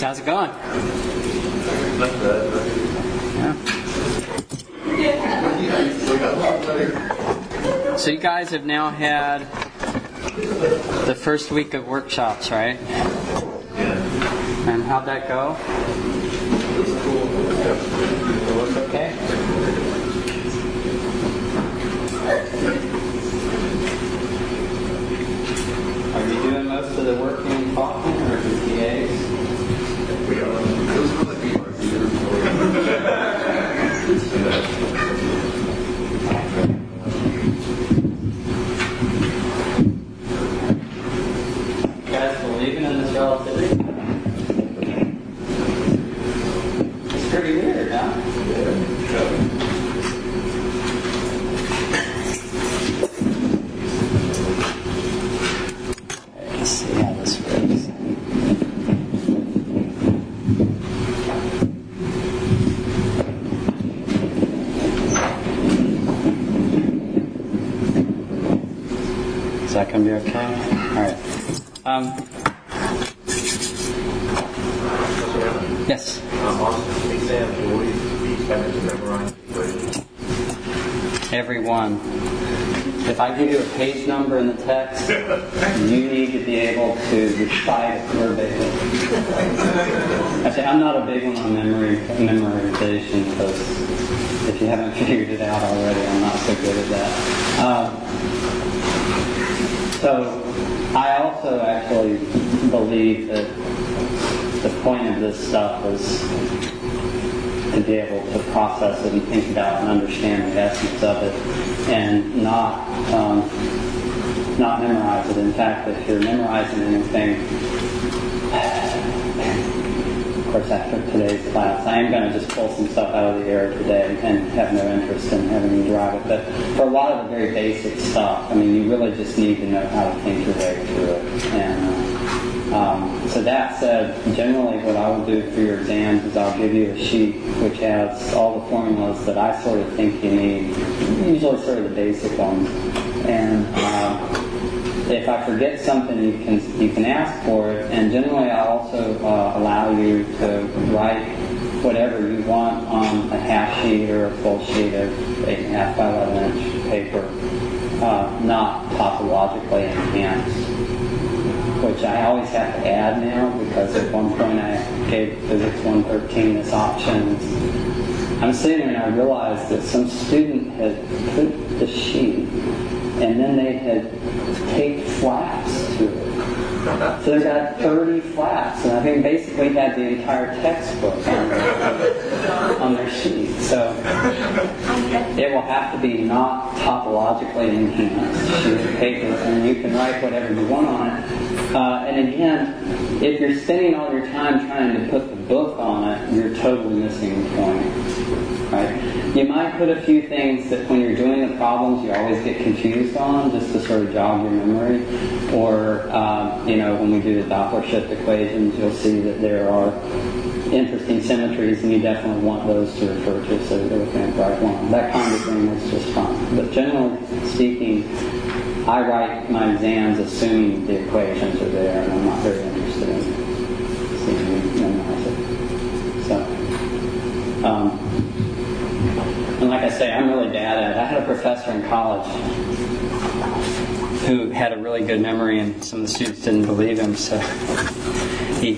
How's it going? Yeah. So you guys have now had the first week of workshops, right? Yeah. And how'd that go? It was okay? Are you doing most of the working and talking, or the PAs? We are. It was really hard. You guys believing in this relativity? It's pretty weird, huh? Yeah. Let's see how this works. Is that going to be okay? All right. Yes? On exams, will we be expected to memorize equations? Every one. If I give you a page number in the text, you need to be able to recite it verbatim. Actually, I'm not a big one on memorization because if you haven't figured it out already, I'm not so good at that. So I also actually believe that the point of this stuff is to be able to process it and think about and understand the essence of it, and not memorize it. In fact, if you're memorizing anything, of course after today's class, I am going to just pull some stuff out of the air today and have no interest in having you drive it. But for a lot of the very basic stuff, I mean, you really just need to know how to think your way through it. And so that said, generally what I will do for your exams is I'll give you a sheet which has all the formulas that I sort of think you need, usually sort of the basic ones. And if I forget something, you can ask for it. And generally I'll also allow you to write whatever you want on a half sheet or a full sheet of 8.5 by 11 inch paper, not topologically enhanced, which I always have to add now because at one point I gave Physics 113 this option. I'm sitting there and I realized that some student had put the sheet and then they had taped flaps to it. So they got 30 flaps, and I think basically had the entire textbook on their sheet. So it will have to be not topologically enhanced sheet of paper, and you can write whatever you want on it. And again, if you're spending all your time trying to put the book on it, you're totally missing the point. Right? You might put a few things that when you're doing the problems you always get confused on, just to sort of jog your memory. Or, when we do the Doppler shift equations, you'll see that there are interesting symmetries, and you definitely want those to refer to, so they're looking at the right one. That kind of thing is just fine. But generally speaking, I write my exams assuming the equations are there, and I'm not very interested in seeing you memorize it. So, and like I say, I'm really bad at it. I had a professor in college who had a really good memory, and some of the students didn't believe him, so he...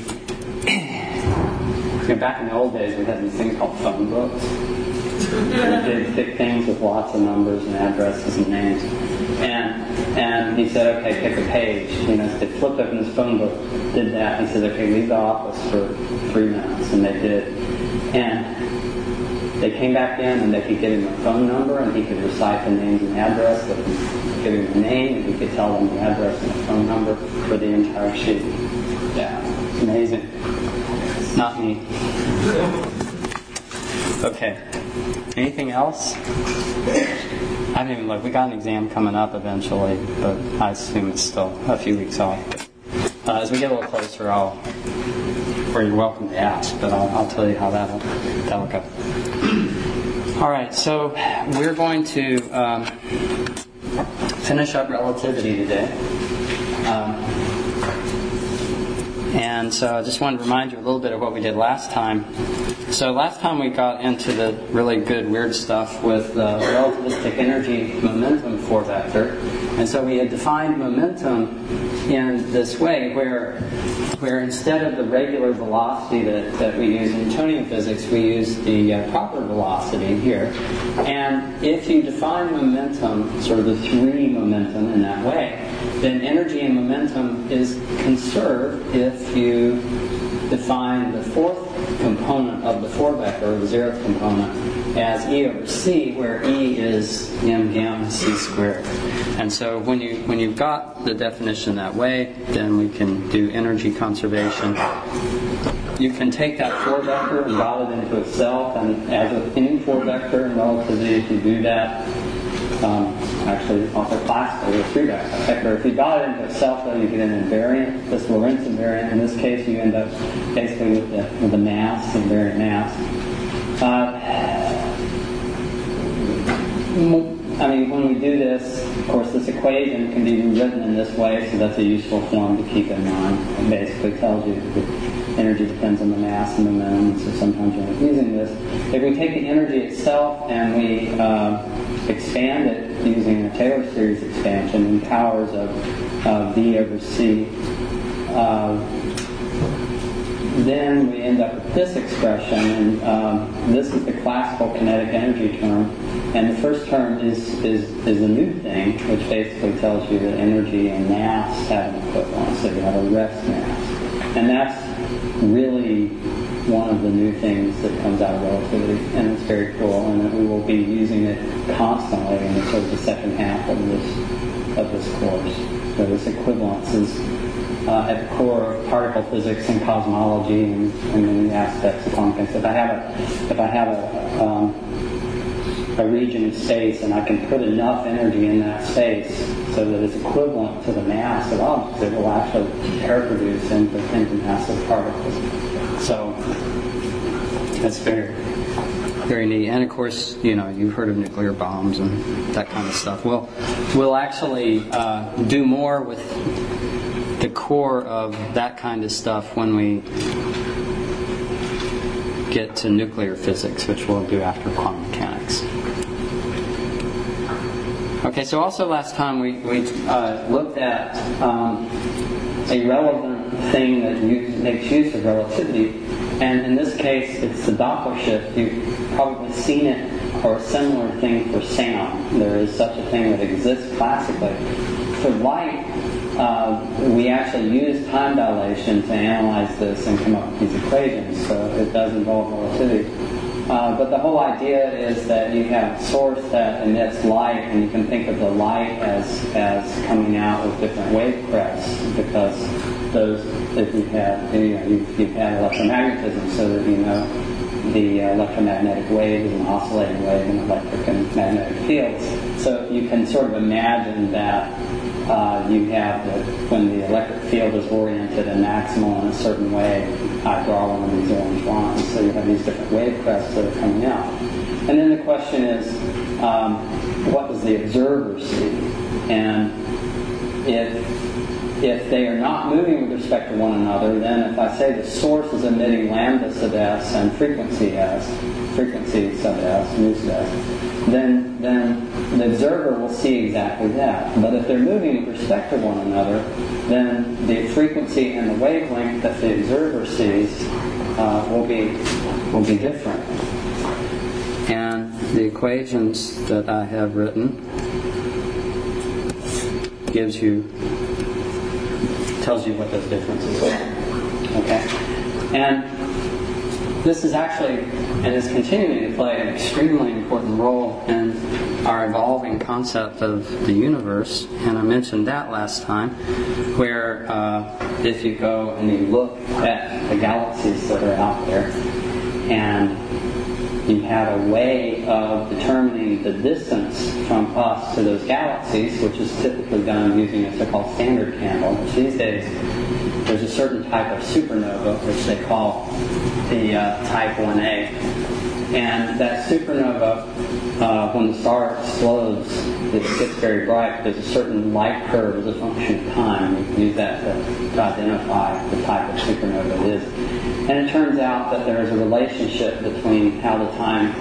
back in the old days, we had these things called phone books. We did thick things with lots of numbers and addresses and names. And he said, okay, pick a page. They flipped open this phone book, did that. He said, okay, leave the office for 3 minutes. And they did. And they came back in, and they could give him a phone number, and he could recite the names and address. They could give him the name, and he could tell them the address and the phone number for the entire sheet. Yeah, amazing. Not me. Okay. Anything else? I didn't even look. We got an exam coming up eventually, but I assume it's still a few weeks off. As we get a little closer, or you're welcome to ask, but I'll tell you how that'll go. All right, so we're going to finish up relativity today. And And so I just wanted to remind you a little bit of what we did last time. So last time we got into the really good weird stuff with the relativistic energy momentum 4-vector. And so we had defined momentum in this way where instead of the regular velocity that we use in Newtonian physics, we use the proper velocity here. And if you define momentum, sort of the 3 momentum in that way, then energy and momentum is conserved if you define the 4th component of the 4-vector, or the 0th component, as E over C, where E is m gamma c squared. And so when you've got the definition that way, then we can do energy conservation. You can take that 4-vector and dot it into itself, and as with any 4-vector in relativity, if you do that, actually also classically with 3-vector. If you dot it into itself, though, you get an invariant, this Lorentz invariant. In this case, you end up basically with the mass, the invariant mass. When we do this, of course, this equation can be rewritten in this way, so that's a useful form to keep in mind. It basically tells you that energy depends on the mass and momentum, so sometimes you're not using this. If we take the energy itself and we expand it using a Taylor series expansion in powers of V over C, then we end up with this expression, and this is the classical kinetic energy term. And the first term is a new thing, which basically tells you that energy and mass have an equivalent, so you have a rest mass. And that's really one of the new things that comes out of relativity, and it's very cool, and we will be using it constantly in sort of the second half of this course. So this equivalence is at the core of particle physics and cosmology and many aspects of quantum things. If I have a region of space and I can put enough energy in that space so that it's equivalent to the mass of objects, it will actually pair produce into massive particles. So that's very, very neat. And of course, you've heard of nuclear bombs and that kind of stuff. We'll actually do more with the core of that kind of stuff when we get to nuclear physics, which we'll do after quantum mechanics. Okay, so also last time we looked at a relevant thing that makes use of relativity, and in this case it's the Doppler shift. You've probably seen it, or a similar thing for sound. There is such a thing that exists classically. For light, we actually use time dilation to analyze this and come up with these equations, so it does involve relativity. But the whole idea is that you have a source that emits light, and you can think of the light as coming out with different wave crests, because those, if you've had electromagnetism, so that the electromagnetic wave is an oscillating wave in electric and magnetic fields. So you can sort of imagine that you have when the electric field is oriented and maximal in a certain way, I draw one of these orange lines. So you have these different wave crests that are coming out. And then the question is, what does the observer see? And if they are not moving with respect to one another, then if I say the source is emitting lambda sub s and frequency sub s, mu sub s, then the observer will see exactly that. But if they're moving with respect to one another, then the frequency and the wavelength that the observer sees will be different. And the equations that I have written tells you what those differences are. Okay? And this is actually, and is continuing to play an extremely important role in our evolving concept of the universe. And I mentioned that last time, where if you go and you look at the galaxies that are out there, and you have a way of determining the distance from us to those galaxies, which is typically done using a so-called standard candle, which these days there's a certain type of supernova, which they call the type 1A. And that supernova, when the star explodes, it gets very bright. There's a certain light curve as a function of time. We can use that to to identify the type of supernova it is. And it turns out that there is a relationship between how the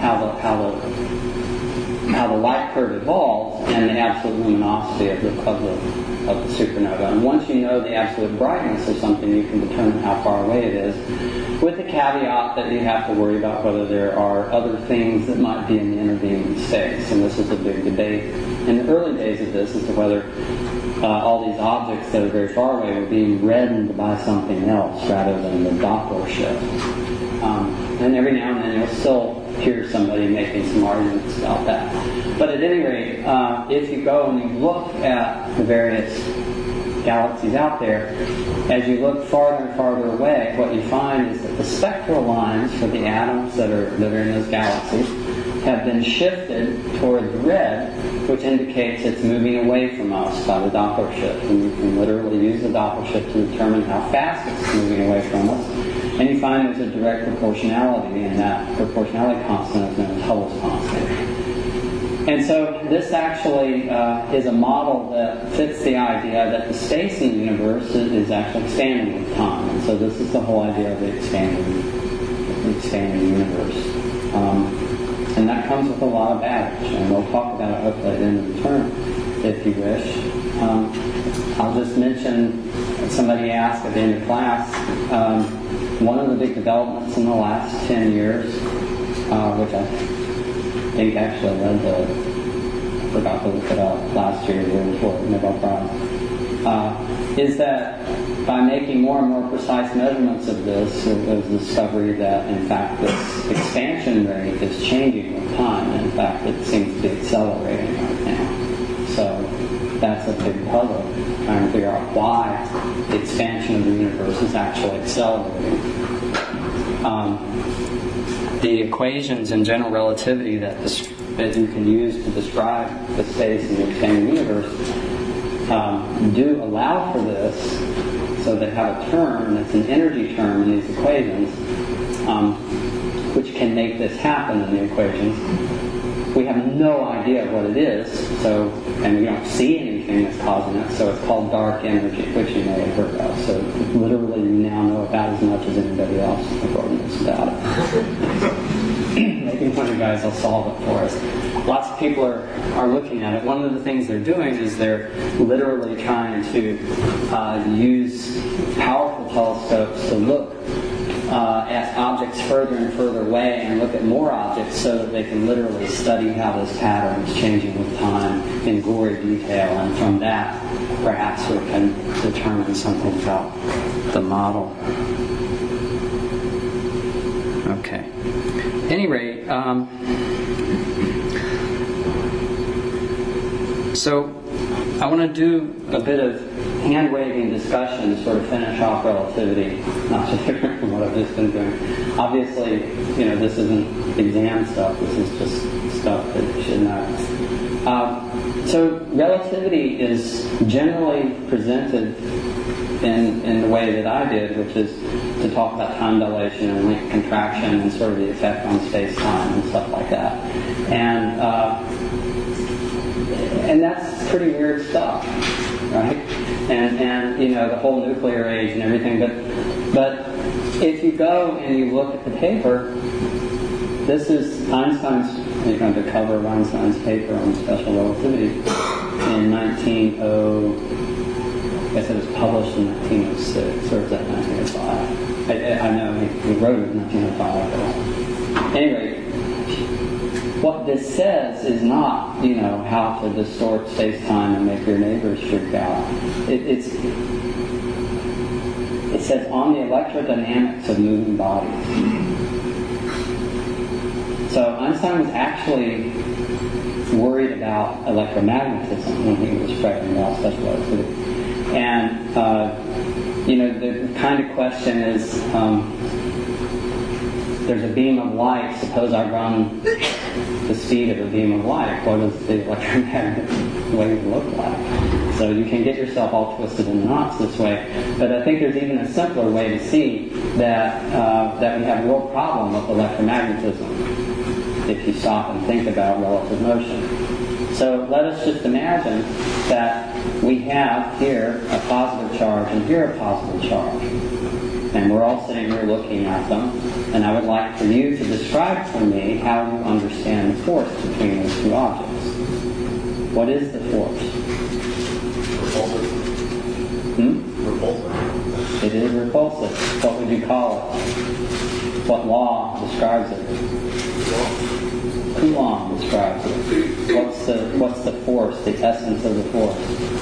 light curve evolves and the absolute luminosity of the supernova. And once you know the absolute brightness of something, you can determine how far away it is, with the caveat that you have to worry about whether there are other things that might be in the intervening space. And this is a big debate in the early days of this as to whether all these objects that are very far away were being reddened by something else rather than the Doppler shift. And every now and then you'll still hear somebody making some arguments about that. But at any rate, if you go and you look at the various galaxies out there, as you look farther and farther away, what you find is that the spectral lines for the atoms that are in those galaxies have been shifted toward the red, which indicates it's moving away from us by the Doppler shift. And you can literally use the Doppler shift to determine how fast it's moving away from us. And you find there's a direct proportionality, and that proportionality constant is known as Hubble's constant. And so this actually is a model that fits the idea that the space in the universe is actually expanding with time. And so this is the whole idea of the expanding universe. And that comes with a lot of baggage, and we'll talk about it hopefully at the end of the term, if you wish. I'll just mention, somebody asked at the end of class, one of the big developments in the last 10 years, which I think actually led to, I forgot to look it up, last year, the year before, Nobel Prize, is that by making more and more precise measurements of this, there was the discovery that, in fact, this expansion rate is changing with time. And in fact, it seems to be accelerating right now. So that's a big puzzle, trying to figure out why the expansion of the universe is actually accelerating. The equations in general relativity that you can use to describe the space in the expanding universe do allow for this. So they have a term that's an energy term in these equations, which can make this happen in the equations. We have no idea what it is, and we don't see anything that's causing it, so it's called dark energy, which you may have heard of. So literally you now know about as much as anybody else in the world knows about it. Maybe one of you guys will solve it for us. Lots of people are looking at it. One of the things they're doing is they're literally trying to use powerful telescopes to look at objects further and further away and look at more objects so that they can literally study how this pattern is changing with time in gory detail, and from that perhaps we can determine something about the model. Okay. At any rate, so I want to do a bit of hand-waving discussion to sort of finish off relativity, not so different from what I've just been doing. Obviously, this isn't exam stuff, this is just stuff that you should know. So relativity is generally presented in the way that I did, which is to talk about time dilation and length contraction and sort of the effect on space-time and stuff like that. And that's pretty weird stuff, right? And the whole nuclear age and everything. But if you go and you look at the paper, this is Einstein's, the cover of Einstein's paper on special relativity in I guess it was published in 1906, or was that 1905? I know he wrote it in 1905. Anyway, what this says is not, how to distort space-time and make your neighbors freak out. It says on the electrodynamics of moving bodies. So Einstein was actually worried about electromagnetism when he was writing about special relativity. And, the kind of question is, there's a beam of light, suppose I run the speed of a beam of light, what does the electromagnetic wave look like? So you can get yourself all twisted in knots this way, but I think there's even a simpler way to see that we have a real problem with electromagnetism if you stop and think about relative motion. So let us just imagine that we have here a positive charge and here a positive charge. And we're all sitting here looking at them. And I would like for you to describe for me how you understand the force between those two objects. What is the force? Repulsive. Repulsive. It is repulsive. What would you call it? What law describes it? Coulomb describes it. What's the force, the essence of the force?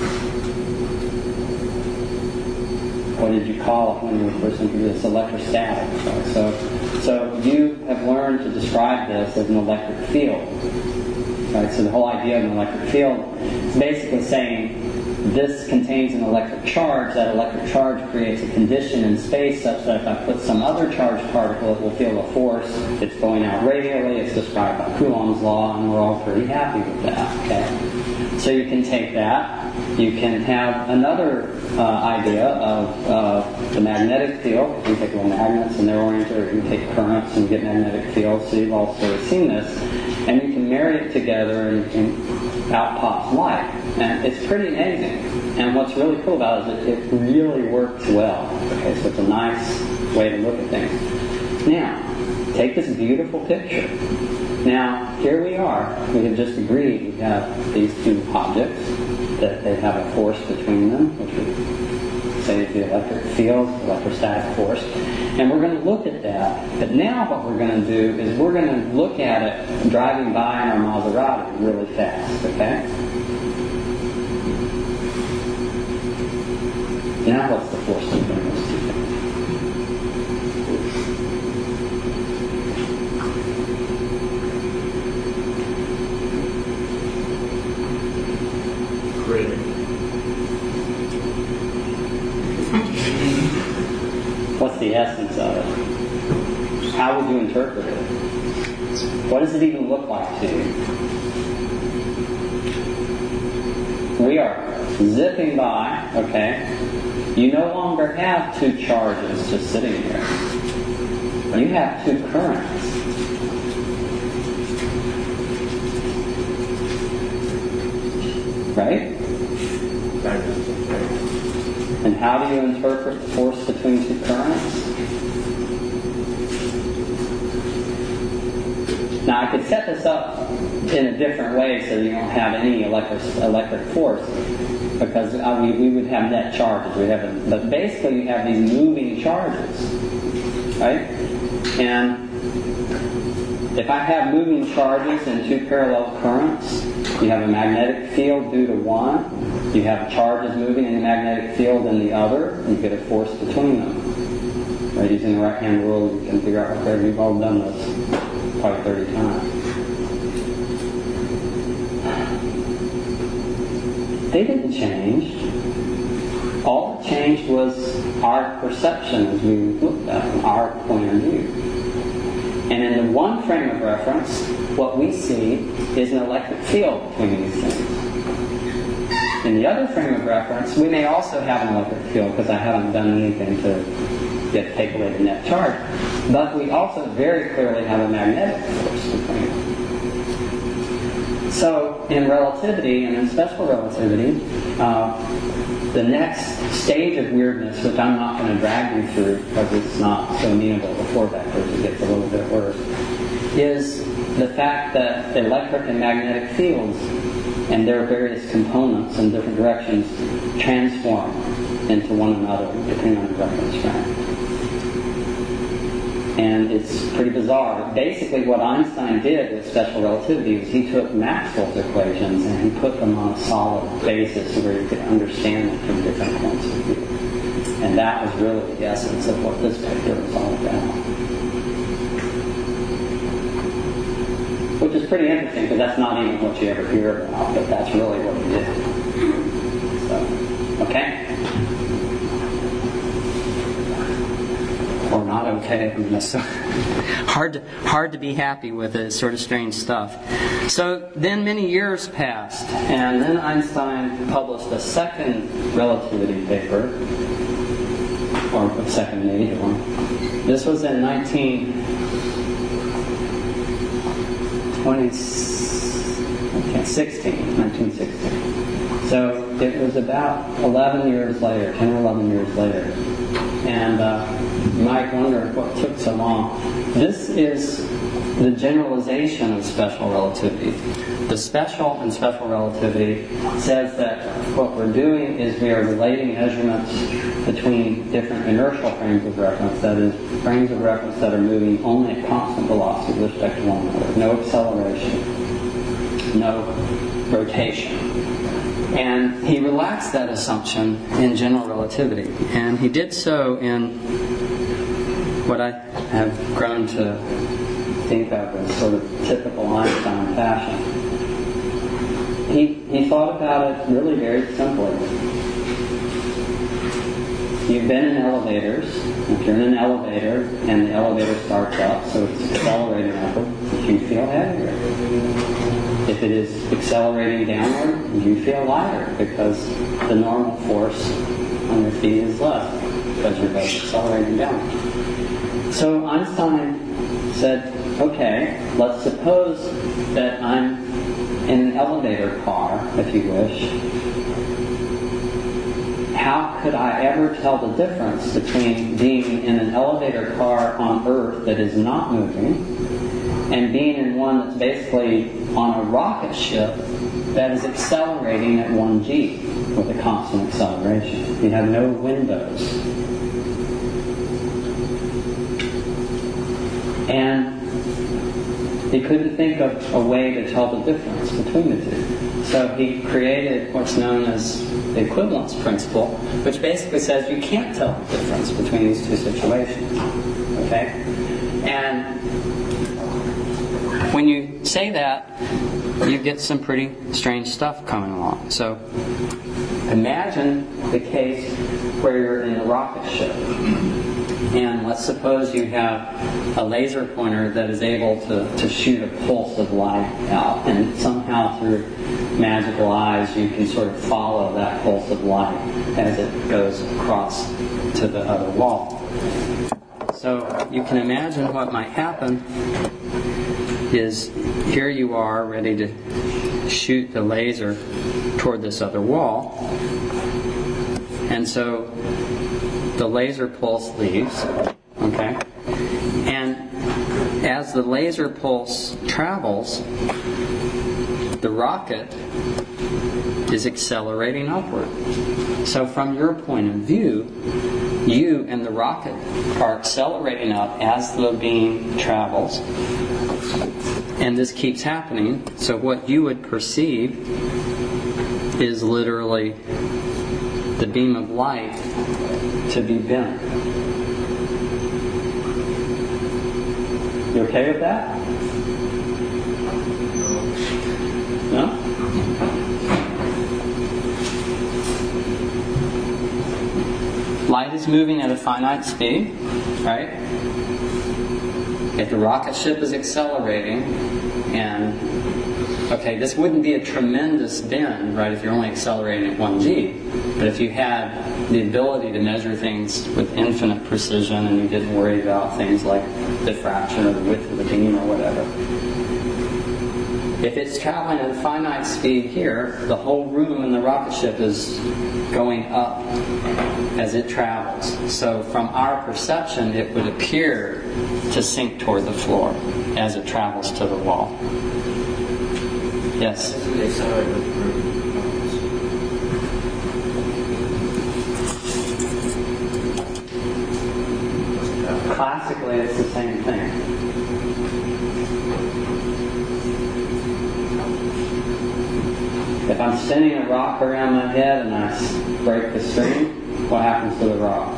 What did you call it when you were first introduced? Electrostatic. Right? So you have learned to describe this as an electric field. Right? So the whole idea of an electric field is basically saying this contains an electric charge. That electric charge creates a condition in space such that if I put some other charged particle, it will feel a force. It's going out radially. It's described by Coulomb's law, and we're all pretty happy with that. Okay? So you can take that. You can have another idea of the magnetic field. You can take little magnets and they're oriented, or you can take currents and get magnetic fields. So you've all sort of seen this. And you can marry it together and out pops light. And it's pretty amazing. And what's really cool about it is it really works well. Okay, so it's a nice way to look at things. Now, take this beautiful picture. Now, here we are. We have just agreed we have these two objects, that they have a force between them, which we say is the electric field, electrostatic force. And we're going to look at that. But now what we're going to do is we're going to look at it driving by in our Maserati really fast, okay? Now what's the force between those two things? What's the essence of it? How would you interpret it? What does it even look like to you? We are zipping by, okay? You no longer have two charges just sitting here. You have two currents. Right? And how do you interpret the force between two currents? Now I could set this up in a different way so you don't have any electric force, because we would have net charges. But basically you have these moving charges, right? And if I have moving charges in two parallel currents, you have a magnetic field due to one, you have charges moving in the magnetic field in the other, you get a force between them. Right? Using the right-hand rule, you can figure out what they're. We've all done this probably 30 times. They didn't change. All that changed was our perception as we looked at them, our point of view. And in the one frame of reference, what we see is an electric field between these things. In the other frame of reference, we may also have an electric field because I haven't done anything to take away the net charge. But we also very clearly have a magnetic force between them. So in relativity and in special relativity, the next stage of weirdness, which I'm not going to drag you through because it's not so amenable to four vectors, it gets a little bit worse, is the fact that electric and magnetic fields and their various components in different directions transform into one another depending on the reference frame. And it's pretty bizarre. But basically what Einstein did with special relativity was he took Maxwell's equations and he put them on a solid basis where you could understand them from different points of view. And that was really the essence of what this paper was all about. Which is pretty interesting because that's not even what you ever hear about, but that's really what he did. So, okay? Or not okay. I mean, that's so hard to be happy with it. It's sort of strange stuff. So then many years passed, and then Einstein published a second relativity paper, or a second major one. This was in 1927, 1916. So it was about 11 years later, 10 or 11 years later. And you might wonder what took so long. This is the generalization of special relativity. The special in special relativity says that what we're doing is we are relating measurements between different inertial frames of reference, that is, frames of reference that are moving only at constant velocity with respect to one another. No acceleration, no rotation. And he relaxed that assumption in general relativity. And he did so in what I have grown to think of as sort of typical Einstein fashion. He thought about it really very simply. You've been in elevators. If you're in an elevator and the elevator starts up, so it's accelerating upward, you feel heavier. If it is accelerating downward, you feel lighter because the normal force on your feet is less because you're both accelerating downward. So Einstein said, okay, let's suppose that I'm in an elevator car, if you wish. How could I ever tell the difference between being in an elevator car on Earth that is not moving and being in one that's basically on a rocket ship that is accelerating at 1g with a constant acceleration? You have no windows. And he couldn't think of a way to tell the difference between the two. So he created what's known as the equivalence principle, which basically says you can't tell the difference between these two situations. Okay? And when you say that, you get some pretty strange stuff coming along. So imagine the case where you're in a rocket ship. And let's suppose you have a laser pointer that is able to shoot a pulse of light out, and somehow through magical eyes you can sort of follow that pulse of light as it goes across to the other wall. So you can imagine what might happen is here you are ready to shoot the laser toward this other wall, and so the laser pulse leaves, okay? And as the laser pulse travels, the rocket is accelerating upward. So from your point of view, you and the rocket are accelerating up as the beam travels. And this keeps happening. So what you would perceive is literally the beam of light to be bent. You okay with that? No? Light is moving at a finite speed, right? If the rocket ship is accelerating, and okay, this wouldn't be a tremendous bend, right, if you're only accelerating at 1g. But if you had the ability to measure things with infinite precision and you didn't worry about things like diffraction or the width of the beam or whatever. If it's traveling at a finite speed here, the whole room in the rocket ship is going up as it travels. So from our perception, it would appear to sink toward the floor as it travels to the wall. Yes? Classically, it's the same thing. If I'm spinning a rock around my head and I break the string, what happens to the rock?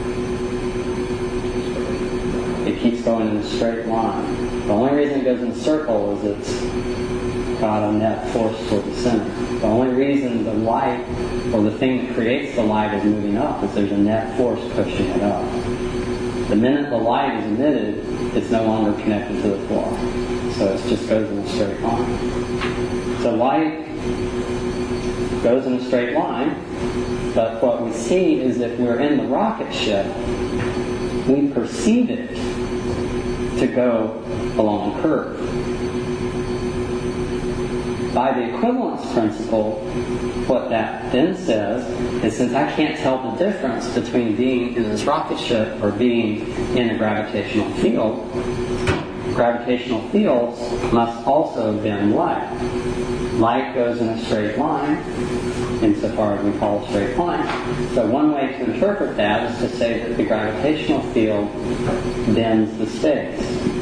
It keeps going in a straight line. The only reason it goes in a circle is it's got a net force toward the center. The only reason the light, or the thing that creates the light, is moving up is there's a net force pushing it up. The minute the light is emitted, it's no longer connected to the floor. So it just goes in a straight line. So light goes in a straight line, but what we see is if we're in the rocket ship, we perceive it to go along a curve. by the equivalence principle, what that then says is, since I can't tell the difference between being in this rocket ship or being in a gravitational field, gravitational fields must also bend light. Light goes in a straight line, insofar as we call a straight line. So one way to interpret that is to say that the gravitational field bends the space.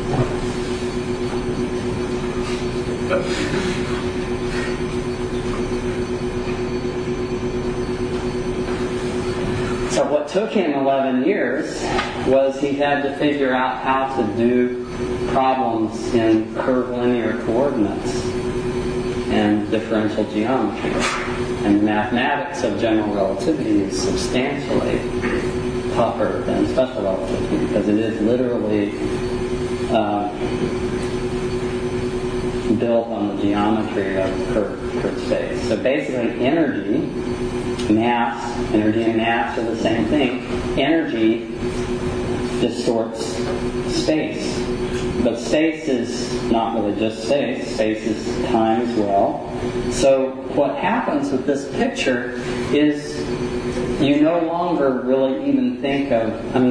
So what took him 11 years was he had to figure out how to do problems in curvilinear coordinates and differential geometry. And the mathematics of general relativity is substantially tougher than special relativity because it is literally built on the geometry of curved space. So basically energy and mass are the same thing. Energy distorts space. But space is not really just space. Space is time as well. So what happens with this picture is you no longer really even think of,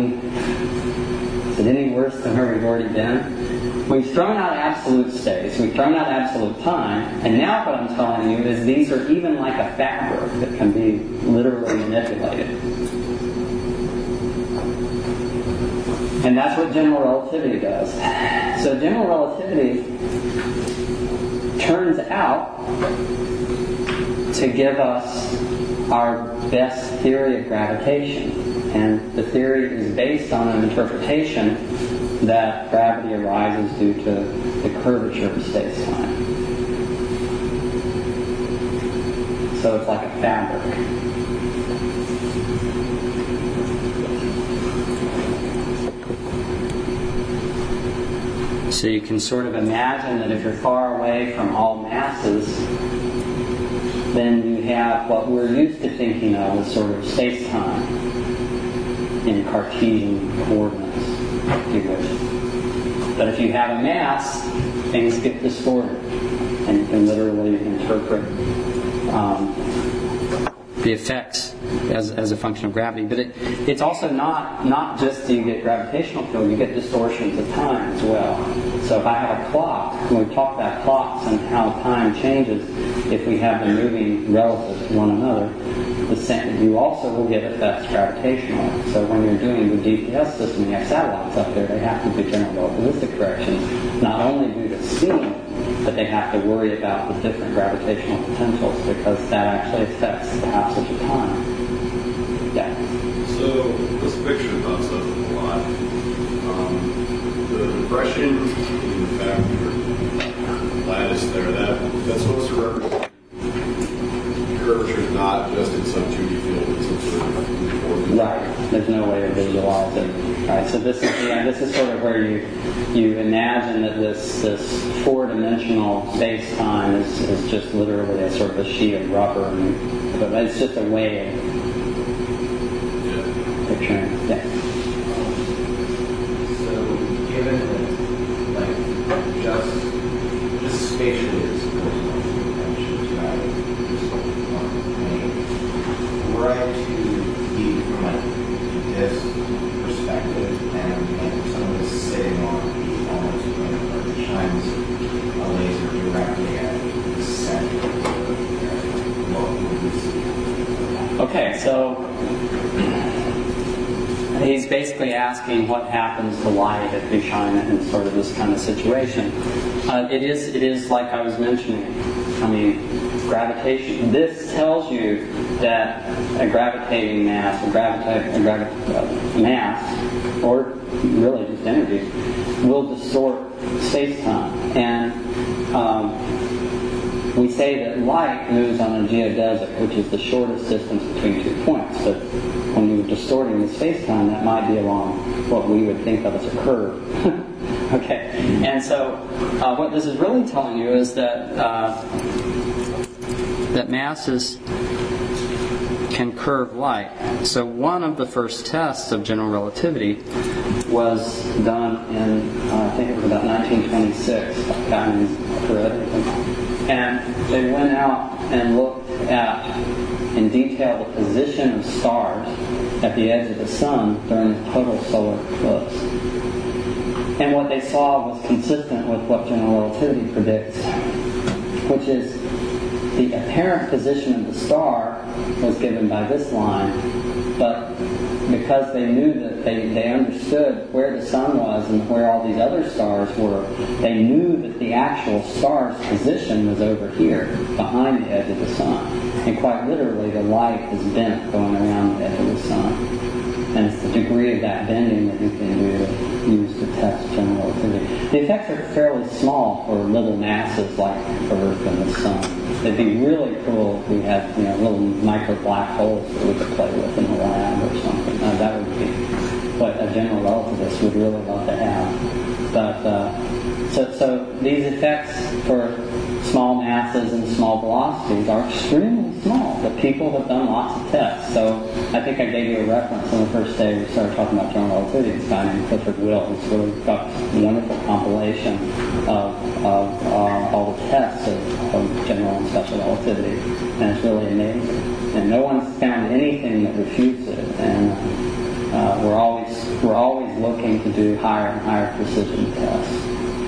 is it any worse than where we've already been? We've thrown out absolute space, we've thrown out absolute time, and now what I'm telling you is these are even like a fabric that can be literally manipulated. And that's what general relativity does. So general relativity turns out to give us our best theory of gravitation. And the theory is based on an interpretation that gravity arises due to the curvature of space-time. So it's like a fabric. So you can sort of imagine that if you're far away from all masses, then you have what we're used to thinking of as sort of space-time in Cartesian coordinates, if you wish. But if you have a mass, things get distorted, and you can literally interpret the effects as a function of gravity. But it's also not just you get gravitational field, you get distortions of time as well. So if I have a clock, when we talk about clocks and how time changes, if we have them moving relative to one another, you also will get effects gravitationally. So when you're doing the GPS system, you have satellites up there, they have to do general relativistic corrections, not only due to speed, but they have to worry about the different gravitational potentials because that actually affects the passage of time. Yeah. So this picture pops up a lot. The depression in the fabric lattice there, that's supposed to represent curvature is not just in some 2D field, it's some sort of uniform. Right. There's no way to visualize it. Right. So this is sort of where you imagine that this four-dimensional space-time is just literally a sort of a sheet of rubber, but it's just a way of picturing. Yeah. So given that, just spatially is were I to be from this perspective and someone is sitting on the almost or shines a laser directly at the center of what would we see? Okay, so he's basically asking what happens to light if you shine it in sort of this kind of situation. It is like I was mentioning. Gravitation. This tells you that a gravitating mass, mass, or really just energy, will distort space-time. And we say that light moves on a geodesic, which is the shortest distance between 2 points. But when you're distorting the space-time, that might be along what we would think of as a curve. Okay. And so what this is really telling you is that that masses can curve light. So one of the first tests of general relativity was done in, I think it was about 1926, by a guy named Fred, And they went out and looked at, in detail, the position of stars at the edge of the sun during a total solar eclipse. And what they saw was consistent with what general relativity predicts, which is the apparent position of the star was given by this line, but because they knew that they understood where the sun was and where all these other stars were, they knew that the actual star's position was over here, behind the edge of the sun. And quite literally, the light is bent going around the edge of the sun. And it's the degree of that bending that you can use to test general relativity. The effects are fairly small for little masses like Earth and the sun. It'd be really cool if we had, little micro black holes that we could play with in the lab or something. That would be what a general relativist would really love to have. But so these effects for small masses and small velocities are extremely small, but people have done lots of tests. So I think I gave you a reference on the first day we started talking about general relativity. This guy named Clifford Will, who's really got a wonderful compilation of all the tests of general and special relativity, and it's really amazing. And no one's found anything that refutes it. And we're always looking to do higher and higher precision tests.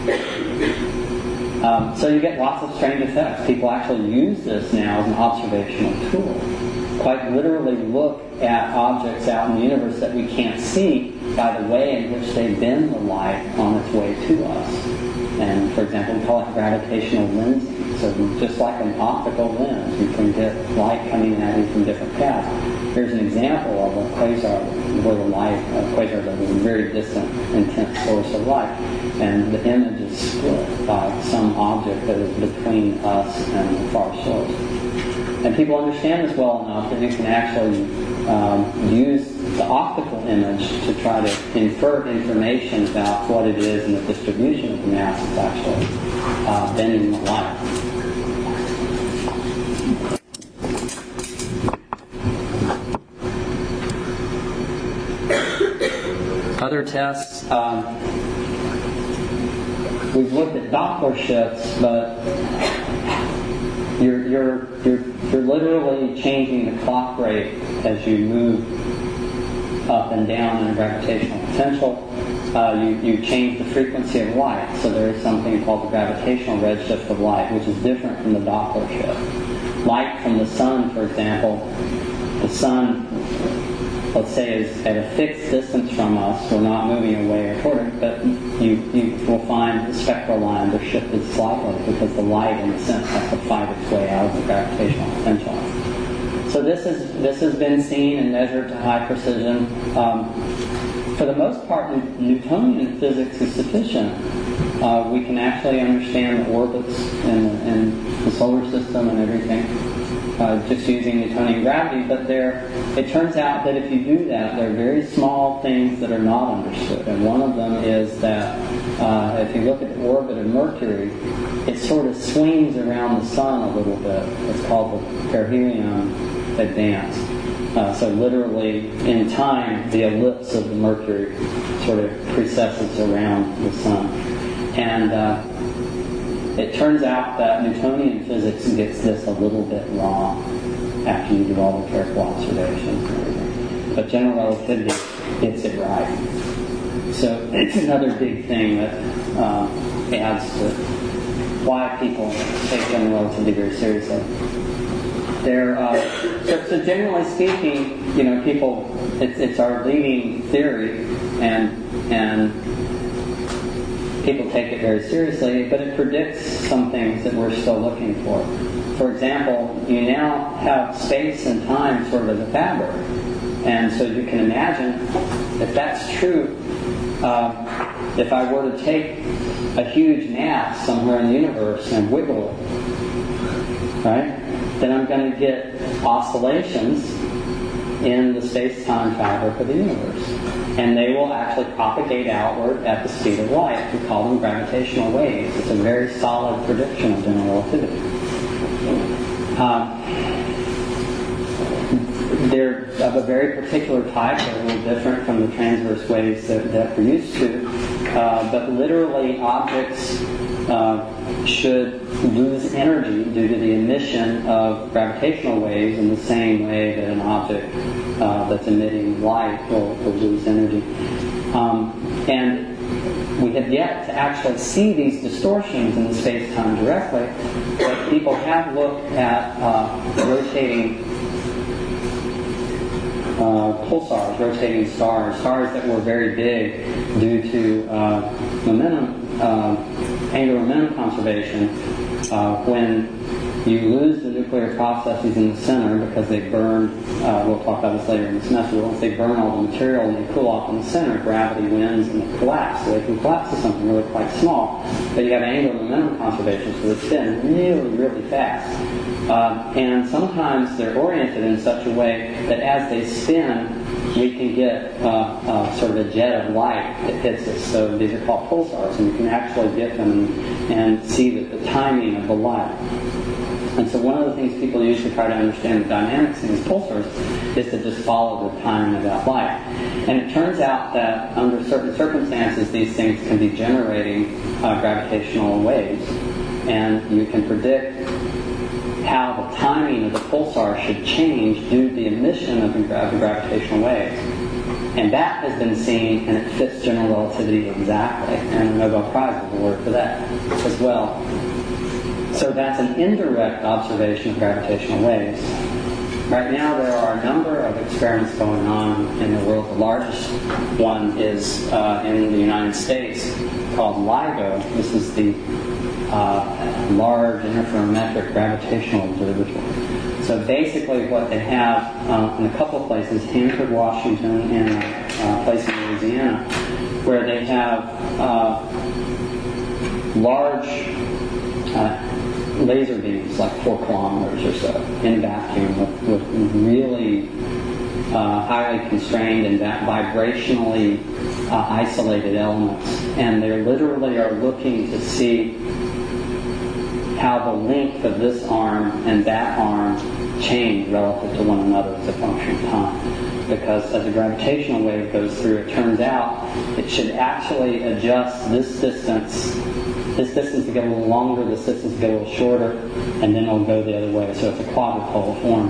So you get lots of strange effects. People actually use this now as an observational tool. Quite literally look at objects out in the universe that we can't see by the way in which they bend the light on its way to us. And for example, we call it gravitational lensing. So just like an optical lens, you can get light coming at you from different paths. Here's an example of a quasar where the light, quasar is a very distant, intense source of light. And the image is split by some object that is between us and the far source. And people understand this well enough that you can actually use the optical image to try to infer information about what it is and the distribution of the mass is actually bending the light. Other tests, we've looked at Doppler shifts, but you're literally changing the clock rate as you move up and down in a gravitational potential. You change the frequency of light, so there is something called the gravitational redshift of light, which is different from the Doppler shift. Light from the sun, for example, the sun, let's say, is at a fixed distance from us. We're not moving away or toward it, but you will find the spectral lines are shifted slightly because the light, in a sense, has to fight its way out of the gravitational potential. So this has been seen and measured to high precision. For the most part, Newtonian physics is sufficient. We can actually understand the orbits and the solar system and everything. Just using Newtonian gravity, but it turns out that if you do that, there are very small things that are not understood. And one of them is that if you look at the orbit of Mercury, it sort of swings around the sun a little bit. It's called the perihelion advance. So literally, in time, the ellipse of the Mercury sort of precesses around the sun. And it turns out that Newtonian physics gets this a little bit wrong after you do all the careful observations and everything. But general relativity gets it right. So it's another big thing that adds to why people take general relativity very seriously. So generally speaking, people, it's our leading theory, and people take it very seriously, but it predicts some things that we're still looking for. For example, you now have space and time sort of as a fabric. And so you can imagine, if that's true, if I were to take a huge mass somewhere in the universe and wiggle it, right, then I'm going to get oscillations in the space-time fabric of the universe. And they will actually propagate outward at the speed of light. We call them gravitational waves. It's a very solid prediction of general relativity. They're of a very particular type. They're a little different from the transverse waves that we're used to. but literally objects should lose energy due to the emission of gravitational waves in the same way that an object that's emitting light will lose energy. And we have yet to actually see these distortions in the space-time directly, but people have looked at rotating pulsars, rotating stars that were very big due to angular momentum conservation. When you lose the nuclear processes in the center because they burn, we'll talk about this later in the semester, once they burn all the material and they cool off in the center, gravity wins and they collapse. So they can collapse to something really quite small. But you have angular momentum conservation, so they spin really, really fast. And sometimes they're oriented in such a way that as they spin, we can get sort of a jet of light that hits us. So these are called pulsars, and you can actually get them and see the timing of the light. And so one of the things people use to try to understand the dynamics in these pulsars is to just follow the timing of that light. And it turns out that under certain circumstances, these things can be generating gravitational waves. And you can predict how the timing of the pulsar should change due to the emission of the gravitational waves. And that has been seen, and it fits general relativity exactly. And a Nobel Prize was awarded for that as well. So that's an indirect observation of gravitational waves. Right now there are a number of experiments going on in the world. The largest one is in the United States called LIGO. This is the Large Interferometric Gravitational Observatory. So basically what they have in a couple of places, Hanford, Washington, and a place in Louisiana, where they have large laser beams, like 4 kilometers or so, in vacuum with really highly constrained and vibrationally isolated elements. And they literally are looking to see how the length of this arm and that arm change relative to one another as a function of time. Because as a gravitational wave goes through, it turns out it should actually adjust this distance to get a little longer, this distance to get a little shorter, and then it'll go the other way. So it's a quadrupole form.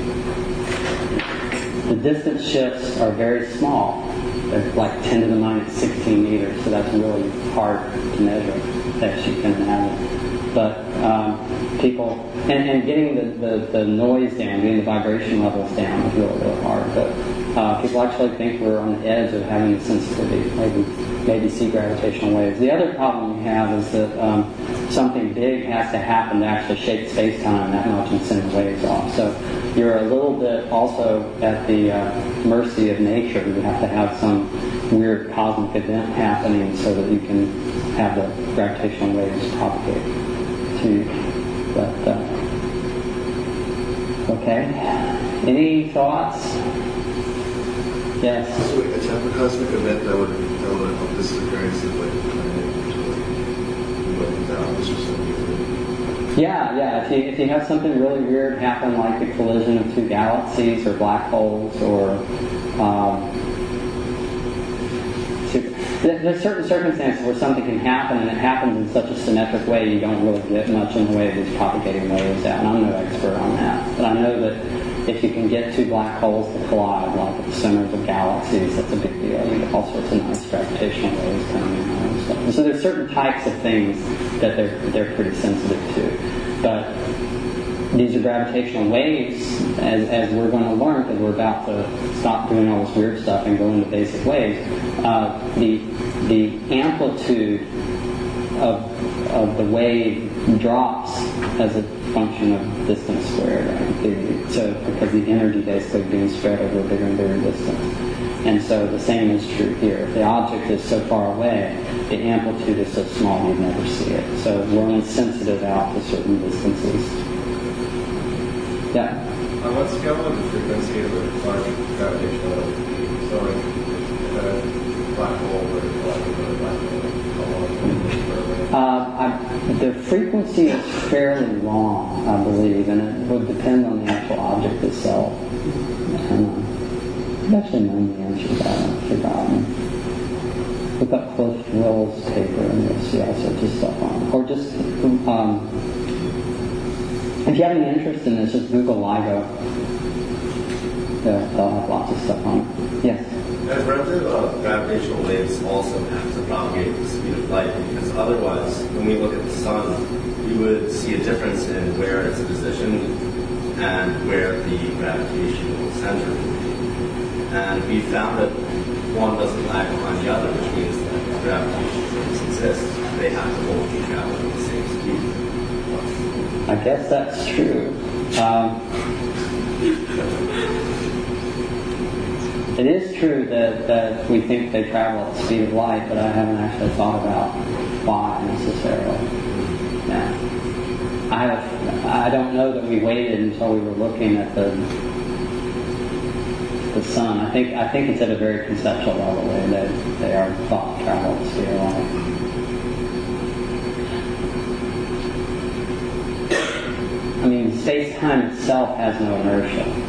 The distance shifts are very small. They're like 10 to the minus 16 meters, so that's really hard to measure, as you can imagine. But people, and getting the noise down, getting the vibration levels down is really, really hard. But people actually think we're on the edge of having the sensitivity, maybe see gravitational waves. The other problem we have is that something big has to happen to actually shake space-time that much and send waves off. So you're a little bit also at the mercy of nature. You have to have some weird cosmic event happening so that you can have the gravitational waves propagate to you. But, okay. Any thoughts? Yes. So a type of cosmic event that would help this occurrence of like or something. Yeah. If you have something really weird happen, like the collision of 2 galaxies or black holes, or there's certain circumstances where something can happen, and it happens in such a symmetric way you don't really get much in the way of these propagating waves out. And I'm no expert on that, but I know that if you can get 2 black holes to collide, like at the centers of galaxies, that's a big deal. You get all sorts of nice gravitational waves coming in and stuff. And so there's certain types of things that they're pretty sensitive to. But these are gravitational waves, as we're going to learn, because we're about to stop doing all this weird stuff and go into basic waves. The amplitude of the wave drops as a function of distance squared. So because the energy basically being spread over a bigger and bigger distance. And so the same is true here. If the object is so far away, the amplitude is so small you'd never see it. So we're only sensitive out to certain distances. Yeah? On what scale of the frequency of a large gravitational wave? So like a black hole or like another black hole? The frequency is fairly long, I believe, and it would depend on the actual object itself. I've actually known the answer to that. I've forgotten. We look up Cliff Will's paper and you'll see all sorts of stuff on it. Or just, if you have any interest in this, just Google LIGO. They'll have lots of stuff on it. Yes? I've read that gravitational waves also have to propagate at the speed of light, because otherwise, when we look at the sun, we would see a difference in where it's positioned and where the gravitational center would be. And we found that one doesn't lag behind the other, which means that gravitational waves exist. They have to both be traveling at the same speed. I guess that's true. It is true that we think they travel at the speed of light, but I haven't actually thought about why necessarily. Yeah. I don't know that we waited until we were looking at the sun. I think it's at a very conceptual level that they are thought to travel at the speed of light. I mean, space-time itself has no inertia.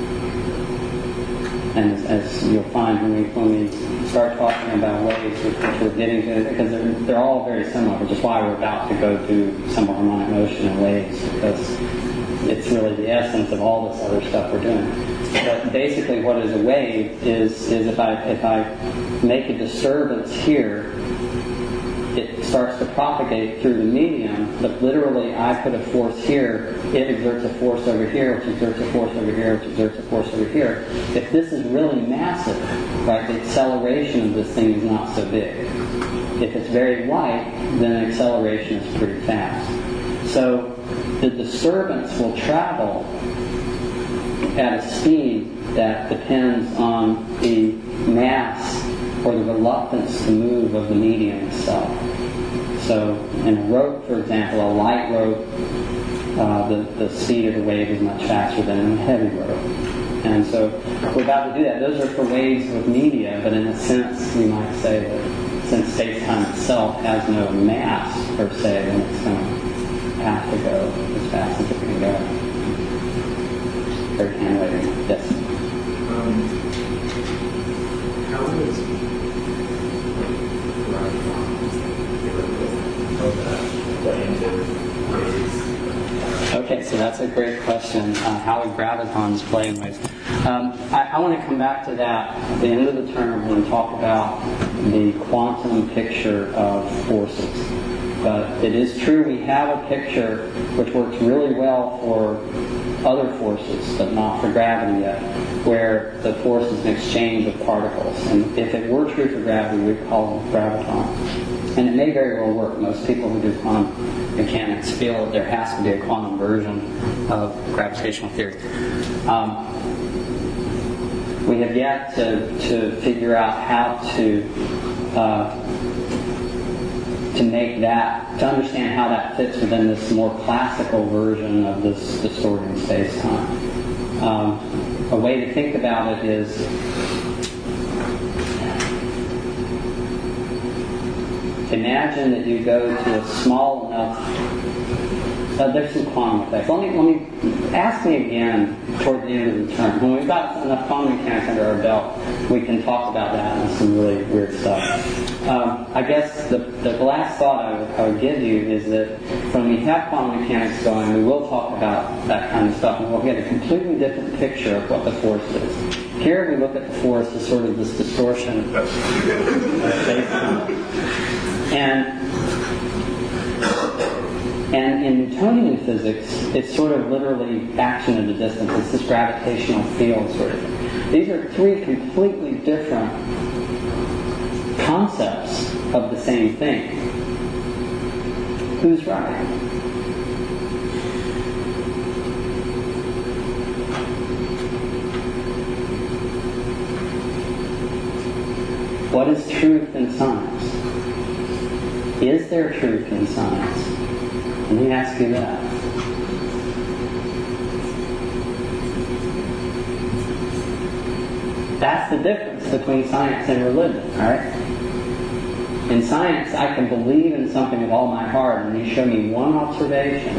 And as you'll find when we start talking about waves, which we're getting to, because they're all very similar, which is why we're about to go to some harmonic motion and waves, because it's really the essence of all this other stuff we're doing. But basically what is a wave is if I make a disturbance here, it starts to propagate through the medium, but literally I put a force here, it exerts a force over here, which exerts a force over here, which exerts a force over here. If this is really massive, right, the acceleration of this thing is not so big. If it's very light, then the acceleration is pretty fast. So the disturbance will travel at a speed that depends on the mass or the reluctance to move of the medium itself. So in a rope, for example, a light rope, the speed of the wave is much faster than in a heavy rope. And so we're about to do that. Those are for waves with media, but in a sense we might say that since space-time itself has no mass per se, then it's going to have to go as fast as it can go. Very hand waving. Yes? How does Okay, so that's a great question. How would gravitons play in waves? I want to come back to that at the end of the term when we talk about the quantum picture of forces. But it is true we have a picture which works really well for other forces, but not for gravity yet, where the force is an exchange of particles. And if it were true for gravity, we'd call them gravitons. And it may very well work. Most people who do quantum mechanics feel that there has to be a quantum version of gravitational theory. We have yet to figure out how to make that, to understand how that fits within this more classical version of this distorting space-time. A way to think about it is, imagine that you go to a small enough. There's some quantum effects. Let me ask me again toward the end of the term. When we've got enough quantum mechanics under our belt, we can talk about that and some really weird stuff. I guess the last thought I would give you is that when we have quantum mechanics going, we will talk about that kind of stuff, and we'll get a completely different picture of what the force is. Here we look at the force as sort of this distortion. And in Newtonian physics, it's sort of literally action at a distance. It's this gravitational field sort of thing. These are three completely different concepts of the same thing. Who's right? What is truth in science? Is there truth in science? Let me ask you that. That's the difference between science and religion, alright? In science, I can believe in something with all my heart, and you show me one observation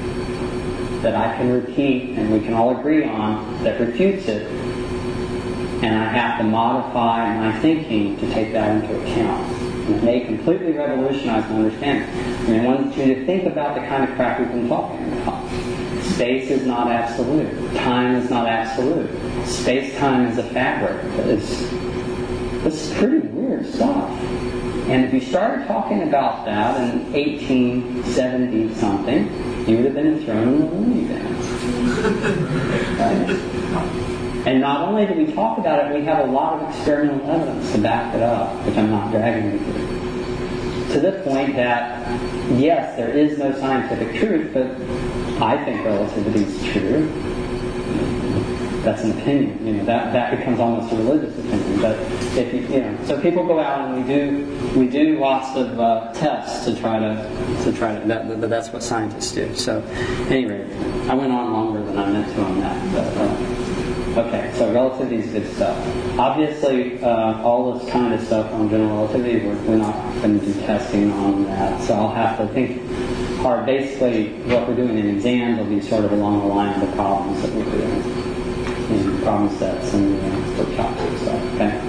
that I can repeat and we can all agree on that refutes it, And I have to modify my thinking to take that into account. And it may completely revolutionize my understanding. I mean, I want you to think about the kind of crap we've been talking about. Space is not absolute. Time is not absolute. Space-time is a fabric. It's pretty weird stuff. And if you started talking about that in 1870-something, you would have been thrown in the loony bin. Right? And not only do we talk about it, we have a lot of experimental evidence to back it up, which I'm not dragging you through. To the point that, yes, there is no scientific truth, but I think relativity is true. That's an opinion. That becomes almost a religious opinion. But if so people go out and we do lots of tests to try to but that's what scientists do. So anyway, I went on longer than I meant to on that. But, okay, so relativity is good stuff. Obviously, all this kind of stuff on general relativity, we're not going to do testing on that. So I'll have to think hard. Basically, what we're doing in exams will be sort of along the line of the problems that we're doing in problem sets and workshops and stuff.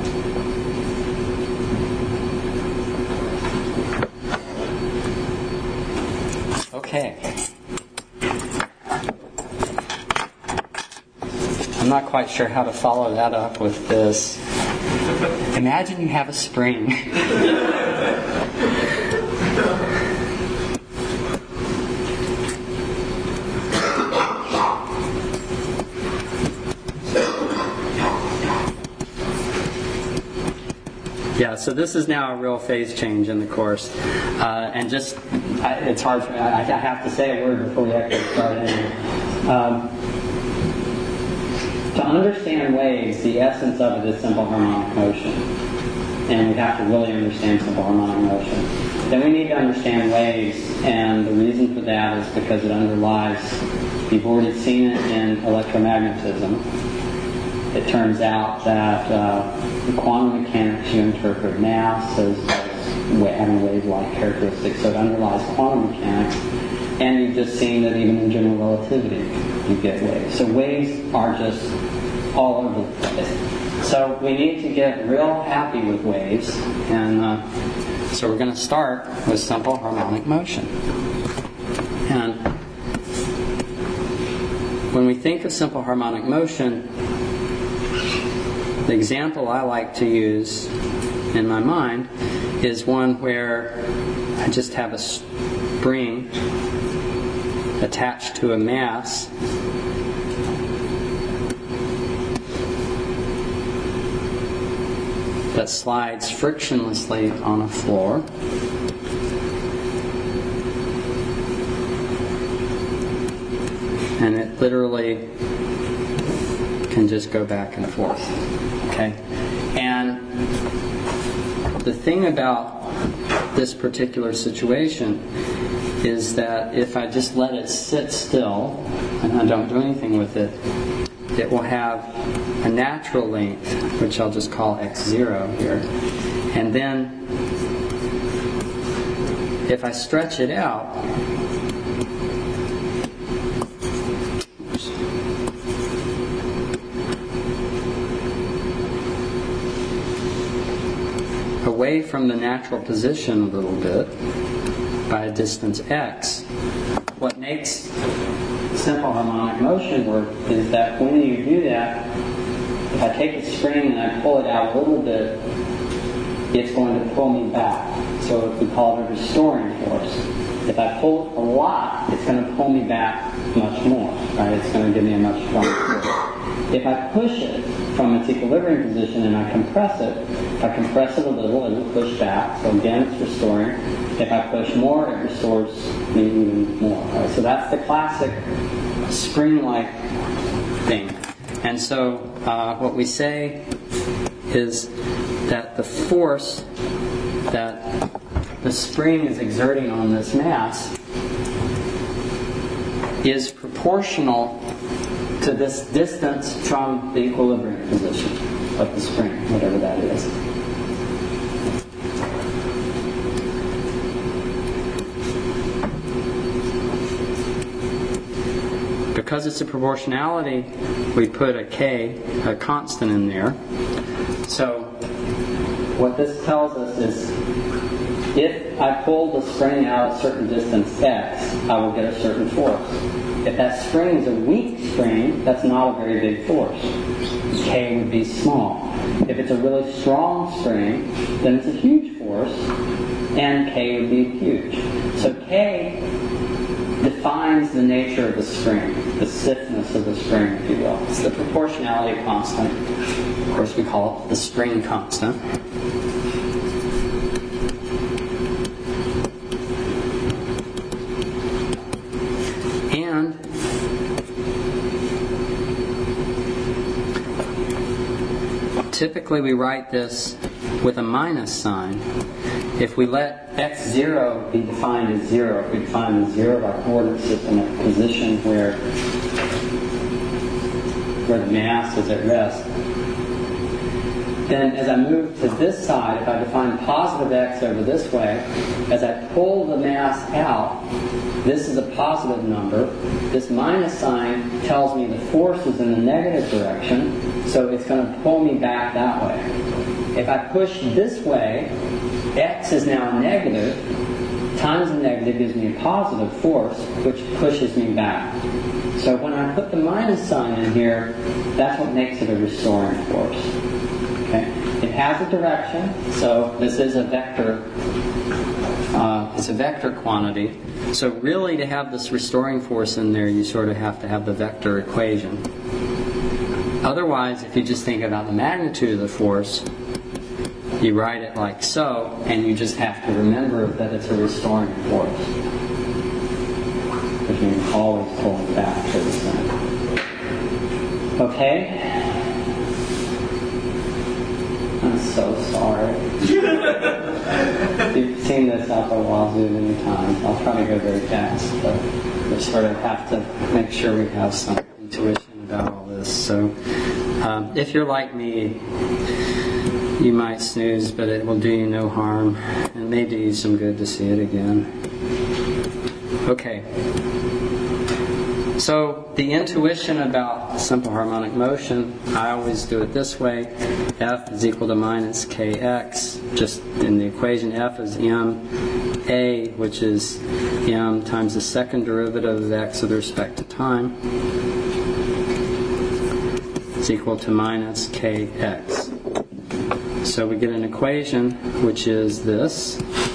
Okay. I'm not quite sure how to follow that up with this. Imagine you have a spring. Yeah, so this is now a real phase change in the course. And it's hard for me. I have to say a word before we actually start anyway. To understand waves, the essence of it is simple harmonic motion. And we have to really understand simple harmonic motion. Then we need to understand waves, and the reason for that is because it underlies, you've already seen it in electromagnetism. It turns out that in quantum mechanics you interpret mass as having wave-like characteristics, so it underlies quantum mechanics. And you've just seen that even in general relativity you get waves. So waves are just all over the place. So we need to get real happy with waves, and so we're going to start with simple harmonic motion. And when we think of simple harmonic motion, the example I like to use in my mind is one where I just have a spring attached to a mass that slides frictionlessly on a floor. And it literally can just go back and forth. Okay? And the thing about this particular situation is that if I just let it sit still and I don't do anything with it, it will have a natural length, which I'll just call x0 here. And then if I stretch it out, away from the natural position a little bit by a distance x, what makes simple harmonic motion work is that when you do that, if I take a spring and I pull it out a little bit, it's going to pull me back. So we call it a restoring force. If I pull a lot, it's going to pull me back much more. Right? It's going to give me a much stronger force. If I push it from its equilibrium position and I compress it, if I compress it a little, it will push back. So again, it's restoring. If I push more, it restores me even more. Right? So that's the classic spring-like thing. And so what we say is that the force that the spring is exerting on this mass is proportional to this distance from the equilibrium position of the spring, whatever that is. because it's a proportionality, we put a k, a constant in there. So what this tells us is if I pull the spring out a certain distance x, I will get a certain force. If that spring is a weak spring, that's not a very big force. K would be small. If it's a really strong spring, then it's a huge force, and K would be huge. So K defines the nature of the spring, the stiffness of the spring, if you will. It's the proportionality constant. Of course, we call it the spring constant. And typically we write this with a minus sign. If we let x0 be defined as 0, if we define the 0 of our coordinate system at a position where the mass is at rest, then as I move to this side, if I define positive x over this way, as I pull the mass out, this is a positive number. This minus sign tells me the force is in the negative direction, so it's going to pull me back that way. If I push this way, x is now negative, times the negative gives me a positive force, which pushes me back. So when I put the minus sign in here, that's what makes it a restoring force. Okay? It has a direction, so this is a vector. It's a vector quantity. So really, to have this restoring force in there, you sort of have to have the vector equation. Otherwise, if you just think about the magnitude of the force, you write it like so, and you just have to remember that it's a restoring force. Which means always pull it back to the center. Okay? I'm so sorry. You've seen this out the wazoo many times. I'll try to go very fast, but we sort of have to make sure we have some intuition about all this. So, if you're like me, you might snooze, but it will do you no harm, and may do you some good to see it again. Okay. So the intuition about simple harmonic motion, I always do it this way. F is equal to minus kx. Just in the equation, F is ma, which is m times the second derivative of x with respect to time. It's equal to minus kx. So we get an equation which is this.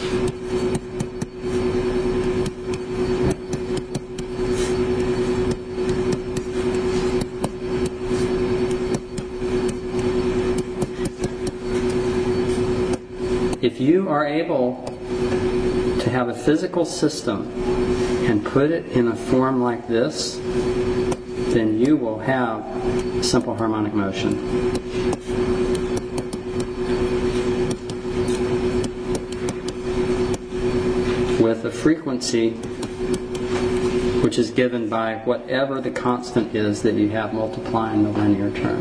If you are able to have a physical system and put it in a form like this, then you will have simple harmonic motion. With a frequency which is given by whatever the constant is that you have multiplying the linear term.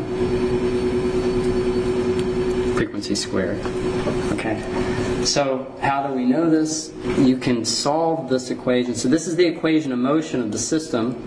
Frequency squared. Okay. So how do we know this? You can solve this equation. So this is the equation of motion of the system.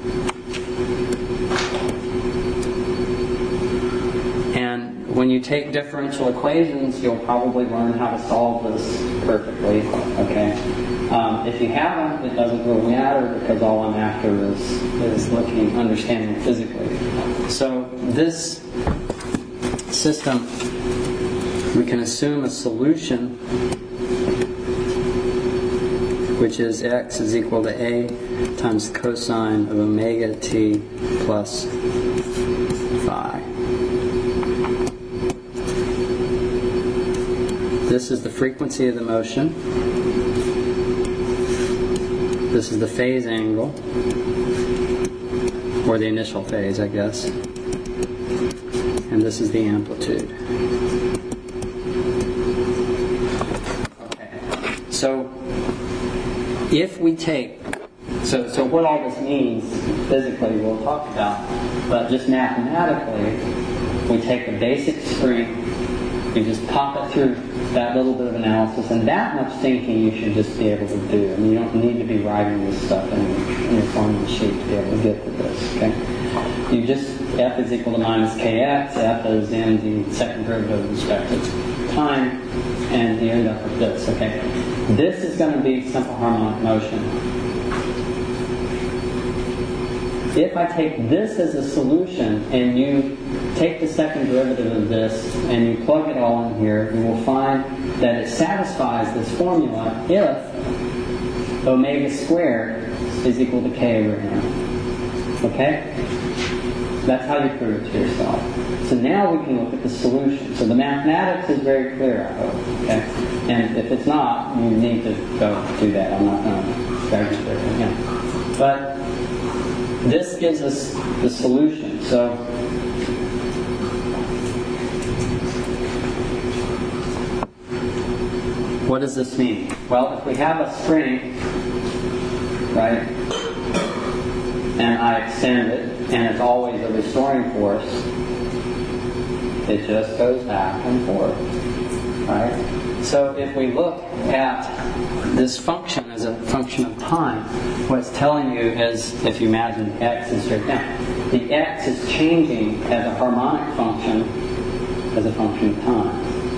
And when you take differential equations, you'll probably learn how to solve this perfectly. Okay. If you haven't, it doesn't really matter because all I'm after is understanding physically. So this system, we can assume a solution which is x is equal to a times the cosine of omega t plus phi. This is the frequency of the motion. This is the phase angle, or the initial phase, I guess. And this is the amplitude. Okay. So, if we take, so what all this means physically we'll talk about, but just mathematically, we take the basic spring You just pop it through that little bit of analysis, and that much thinking you should just be able to do. I mean, you don't need to be writing this stuff in your formula sheet to be able to get to this. Okay? You just, f is equal to minus kx, f is in the second derivative with respect to time, and you end up with this. Okay? This is going to be simple harmonic motion. If I take this as a solution and you take the second derivative of this and you plug it all in here, you will find that it satisfies this formula if omega squared is equal to k over m. Okay? That's how you prove it to yourself. So now we can look at the solution. So the mathematics is very clear, I hope. Okay? And if it's not, you need to go do that. I'm not going to drag you there again. But this gives us the solution. So what does this mean? Well, if we have a spring, right, and I extend it, and it's always a restoring force, it just goes back and forth, right? So if we look at this function as a function of time, what it's telling you is, if you imagine x is straight down, the x is changing as a harmonic function as a function of time.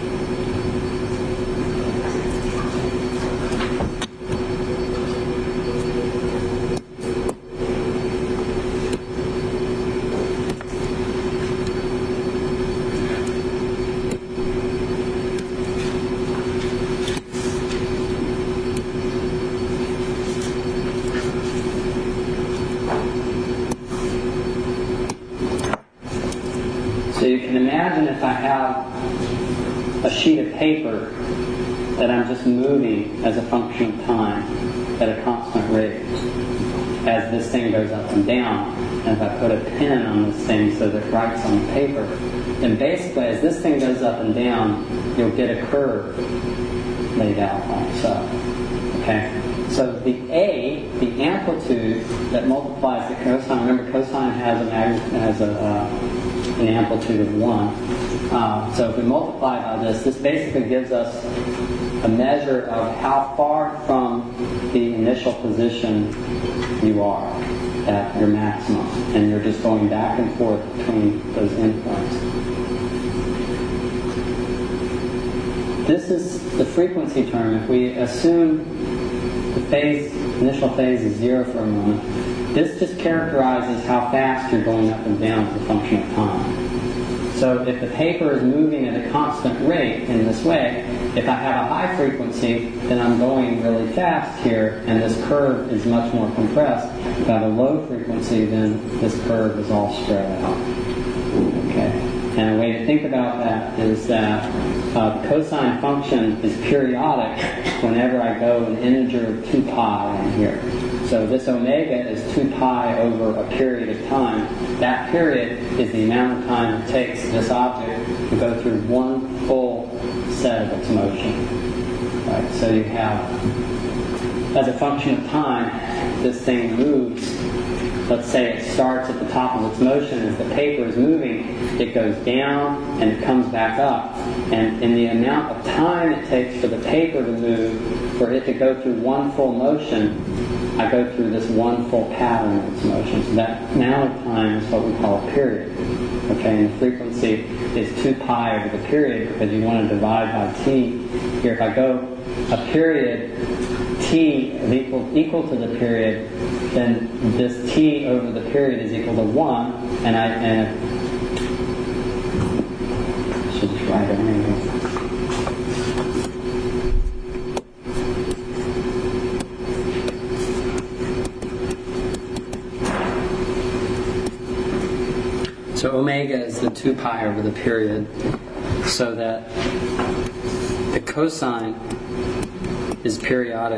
So you can imagine if I have a sheet of paper that I'm just moving as a function of time at a constant rate as this thing goes up and down, and if I put a pen on this thing so that it writes on the paper, then basically as this thing goes up and down, you'll get a curve laid out like so. Okay? So the A, the amplitude that multiplies the cosine, remember cosine has an amplitude of 1. So if we multiply by this basically gives us a measure of how far from the initial position you are at your maximum. And you're just going back and forth between those endpoints. This is the frequency term. If we assume the initial phase is 0 for a moment, this just characterizes how fast you're going up and down as a function of time. So if the paper is moving at a constant rate in this way, if I have a high frequency, then I'm going really fast here, and this curve is much more compressed. If I have a low frequency, then this curve is all spread out. Okay? And a way to think about that is that the cosine function is periodic whenever I go an integer of 2 pi in here. So this omega is 2 pi over a period of time. That period is the amount of time it takes this object to go through one full set of its motion. Right? So you have, as a function of time, this thing moves. Let's say it starts at the top of its motion. As the paper is moving, it goes down and it comes back up. And in the amount of time it takes for the paper to move, for it to go through one full motion, I go through this one full pattern of its motion. So that amount of time is what we call a period. Okay, and the frequency is 2 pi over the period because you want to divide by t. Here, if I go a period t is equal to the period, then this t over the period is equal to 1, and I should just write it anyway. So omega is the 2 pi over the period, so that the cosine is periodic.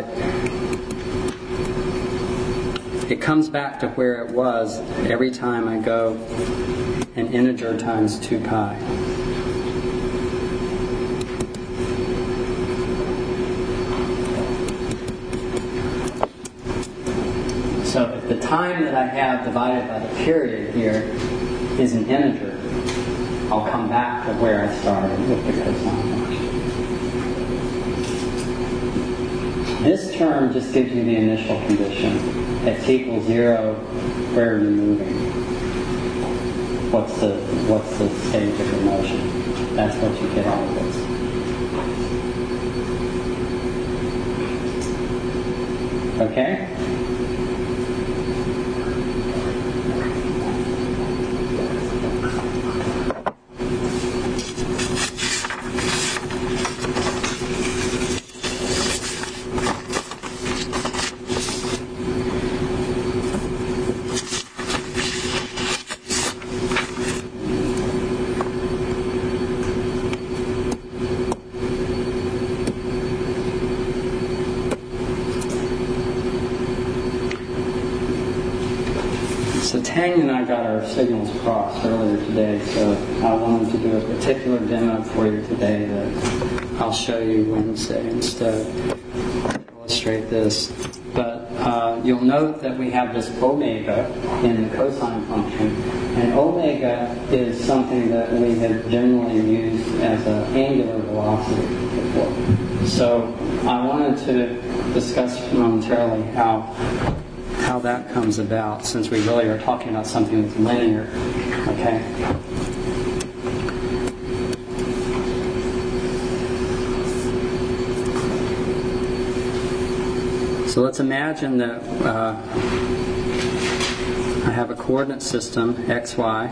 It comes back to where it was every time I go an integer times 2 pi. So if the time that I have divided by the period here is an integer, I'll come back to where I started with the cosine function. This term just gives you the initial condition. X equals 0, where are you moving? What's the stage of the motion? That's what you get out of this. Okay? So Tanya and I got our signals crossed earlier today, so I wanted to do a particular demo for you today that I'll show you Wednesday instead to illustrate this. But you'll note that we have this omega in the cosine function, and omega is something that we have generally used as an angular velocity before. So I wanted to discuss momentarily how that comes about, since we really are talking about something that's linear. Okay? So let's imagine that I have a coordinate system, xy,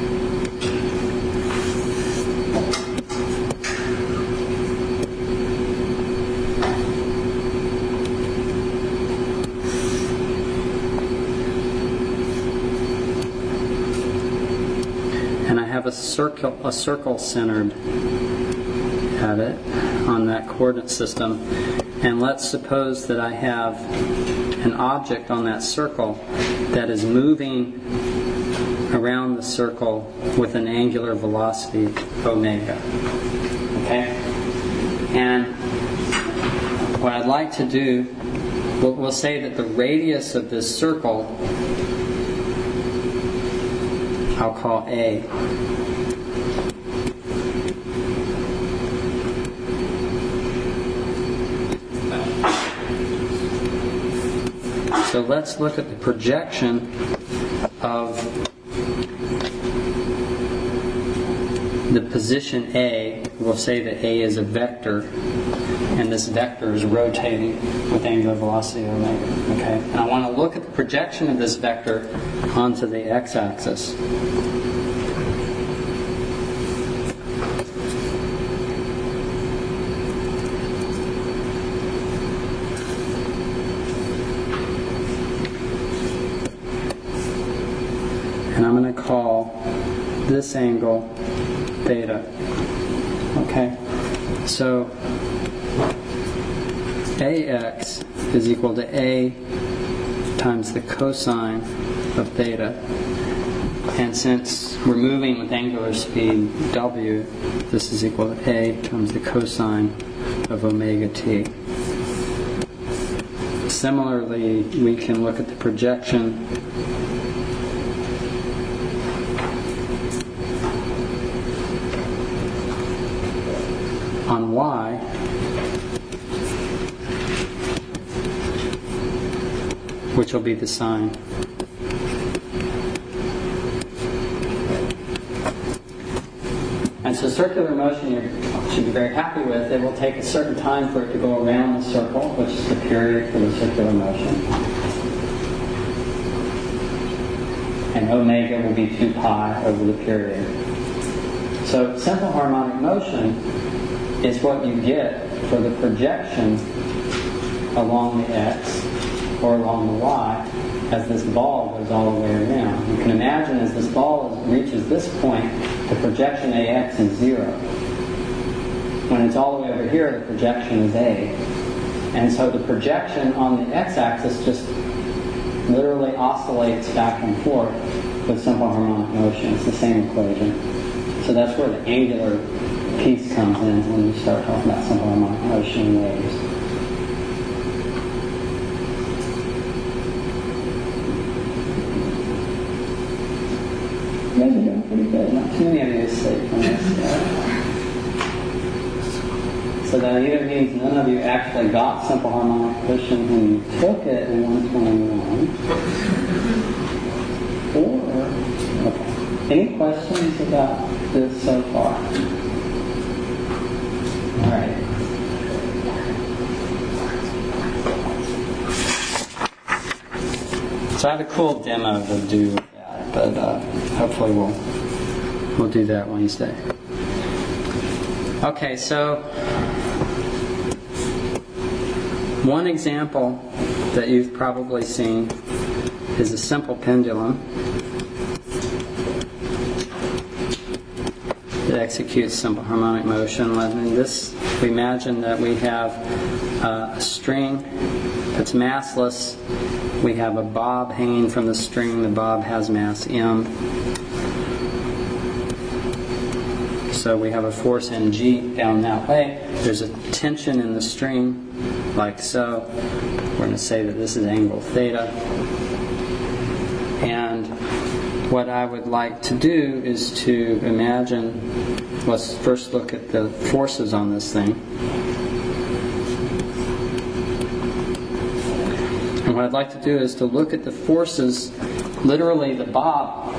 have a circle centered at it on that coordinate system, and let's suppose that I have an object on that circle that is moving around the circle with an angular velocity omega. Okay? And what I'd like to do, we'll say that the radius of this circle I'll call A. So let's look at the projection of the position A. We'll say that A is a vector, and this vector is rotating with angular velocity omega. Okay? And I want to look at the projection of this vector onto the x-axis. And I'm going to call this angle theta. Okay? So AX is equal to A times the cosine of theta. And since we're moving with angular speed w, this is equal to A times the cosine of omega t. Similarly, we can look at the projection on y, which will be the sine. And so circular motion you should be very happy with. It will take a certain time for it to go around the circle, which is the period for the circular motion. And omega will be 2 pi over the period. So simple harmonic motion is what you get for the projection along the x or along the y as this ball goes all the way around. You can imagine as this ball reaches this point, the projection AX is 0. When it's all the way over here, the projection is A. And so the projection on the x-axis just literally oscillates back and forth with simple harmonic motion. It's the same equation. So that's where the angular piece comes in when you start talking about simple harmonic motion and waves. You guys are doing pretty good now. too many of you asleep on this. So that either means none of you actually got simple harmonic motion when you took it in 121, or, okay. Any questions about this so far? All right. So I have a cool demo to do with that, but hopefully we'll do that Wednesday. Okay, so one example that you've probably seen is a simple pendulum that executes simple harmonic motion. In this, we imagine that we have a string that's massless. We have a bob hanging from the string. The bob has mass m. So we have a force mg down that way. There's a tension in the string, like so. We're going to say that this is angle theta. And what I would like to do is to imagine, let's first look at the forces on this thing. And what I'd like to do is to look at the forces, literally the bob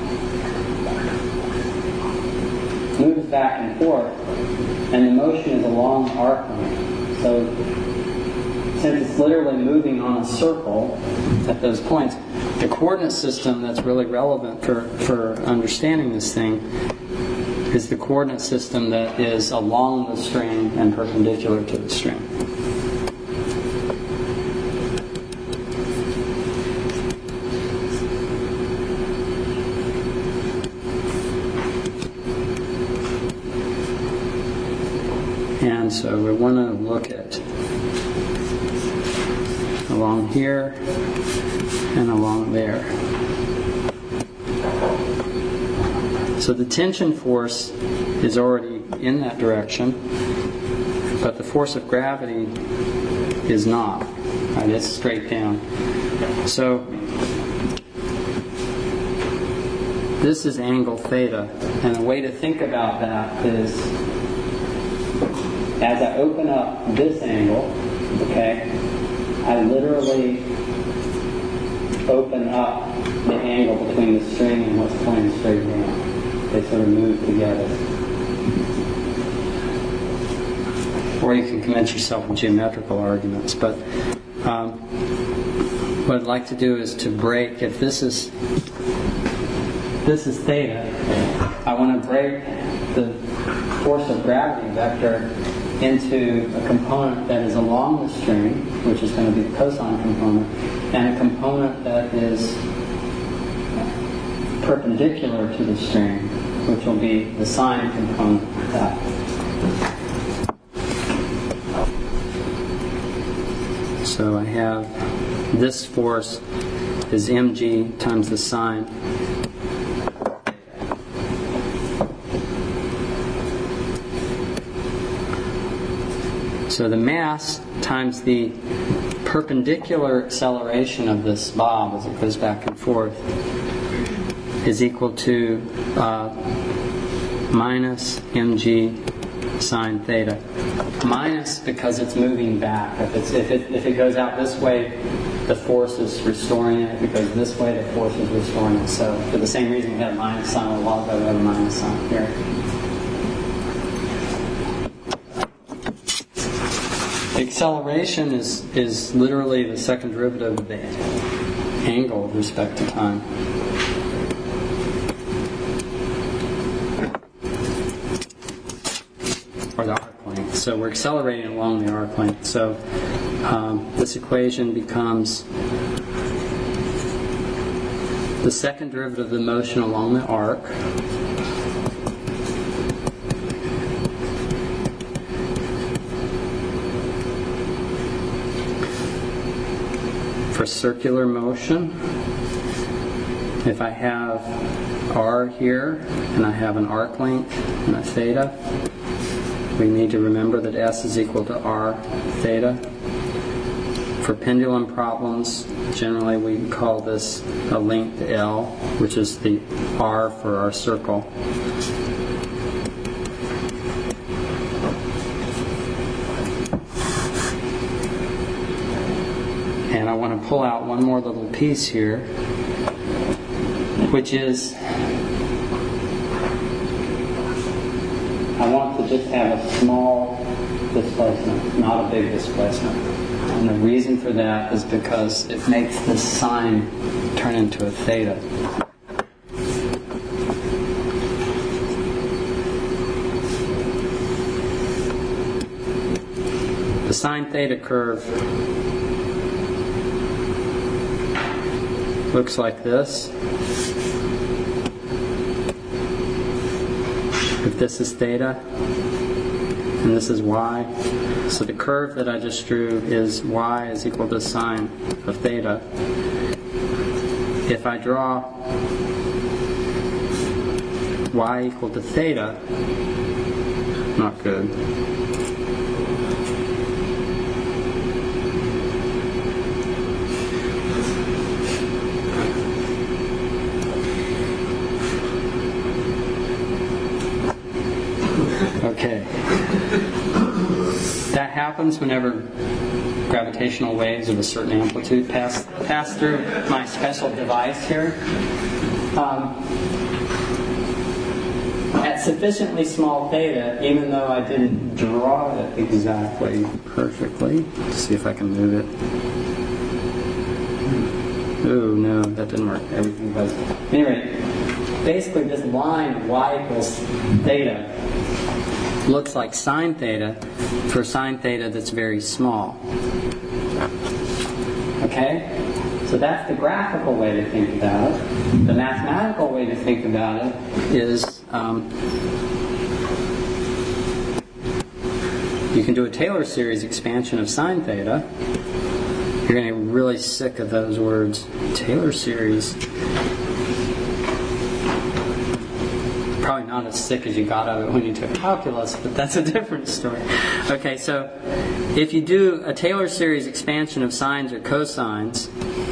moves back and forth, and the motion is along the arc length. So since it's literally moving on a circle at those points, the coordinate system that's really relevant for understanding this thing is the coordinate system that is along the string and perpendicular to the string. And so we want to look at along here and along there. So the tension force is already in that direction, but the force of gravity is not. Right? It's straight down. So this is angle theta, and the way to think about that is, as I open up this angle, okay, I literally open up the angle between the string and what's pointing straight down. They sort of move together. Or you can convince yourself with geometrical arguments. But what I'd like to do is to break, if this is theta, I want to break the force of gravity vector into a component that is along the string, which is going to be the cosine component, and a component that is perpendicular to the string, which will be the sine component of that. So I have this force is mg times the sine. So the mass times the perpendicular acceleration of this bob as it goes back and forth is equal to minus mg sine theta. Minus because it's moving back. If it goes out this way, the force is restoring it. If it goes this way, the force is restoring it. So for the same reason we have minus sign on the log, we have a minus sign here. The acceleration is literally the second derivative of the angle with respect to time. Or the arc length. So we're accelerating along the arc length. So this equation becomes the second derivative of the motion along the arc for circular motion. If I have r here and I have an arc length and a theta, we need to remember that S is equal to R theta. For pendulum problems, generally we call this a length L, which is the R for our circle. And I want to pull out one more little piece here, which is I want to just have a small displacement, not a big displacement. And the reason for that is because it makes this sine turn into a theta. The sine theta curve looks like this. If this is theta and this is y, so the curve that I just drew is y is equal to sine of theta. If I draw y equal to theta, not good. Okay. That happens whenever gravitational waves of a certain amplitude pass through my special device here. At sufficiently small theta, even though I didn't draw it exactly perfectly, let's see if I can move it. Oh no, that didn't work. Everything goes. Anyway, basically this line y equals theta looks like sine theta for sine theta that's very small. Okay? So that's the graphical way to think about it. The mathematical way to think about it is you can do a Taylor series expansion of sine theta. You're going to get really sick of those words. Taylor series. Probably not as sick as you got of it when you took calculus, but that's a different story. Okay, so if you do a Taylor series expansion of sines or cosines,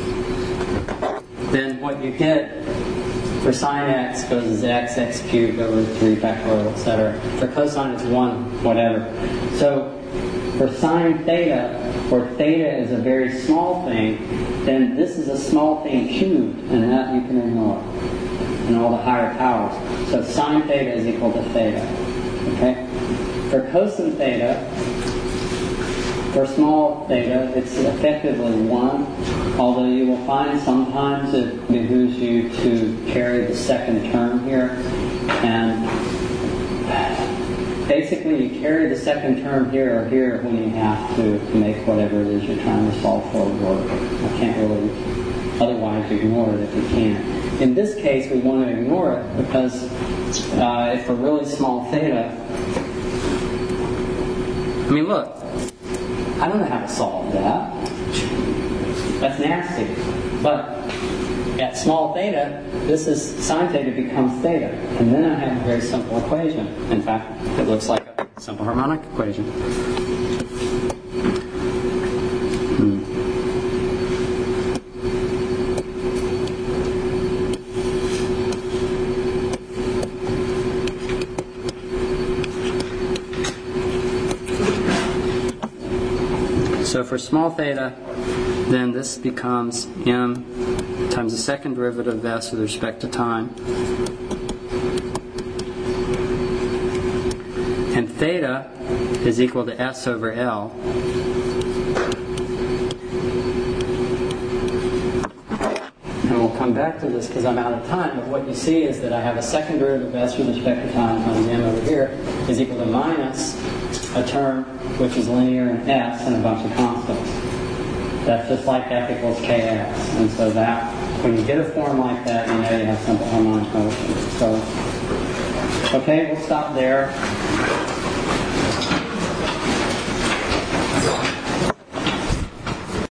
then what you get for sine x goes as x cubed over 3 factorial, etc. For cosine it's 1, whatever. So for sine theta, where theta is a very small thing, then this is a small thing cubed, and that you can ignore. And all the higher powers. So sine theta is equal to theta. Okay? For cosine theta, for small theta, it's effectively 1, although you will find sometimes it behooves you to carry the second term here. And basically you carry the second term here or here when you have to make whatever it is you're trying to solve for work. I can't really otherwise ignore it if you can't. In this case, we want to ignore it because if for really small theta, I mean, look, I don't know how to solve that. That's nasty. But at small theta, this is sine theta becomes theta, and then I have a very simple equation. In fact, it looks like a simple harmonic equation. So for small theta, then this becomes m times the second derivative of s with respect to time. And theta is equal to s over L. And we'll come back to this because I'm out of time, but what you see is that I have a second derivative of s with respect to time times m over here is equal to minus a term which is linear in s and a bunch of constants. That's just like f equals kx. And so that, when you get a form like that, you know you have simple harmonic motion. So, okay, we'll stop there.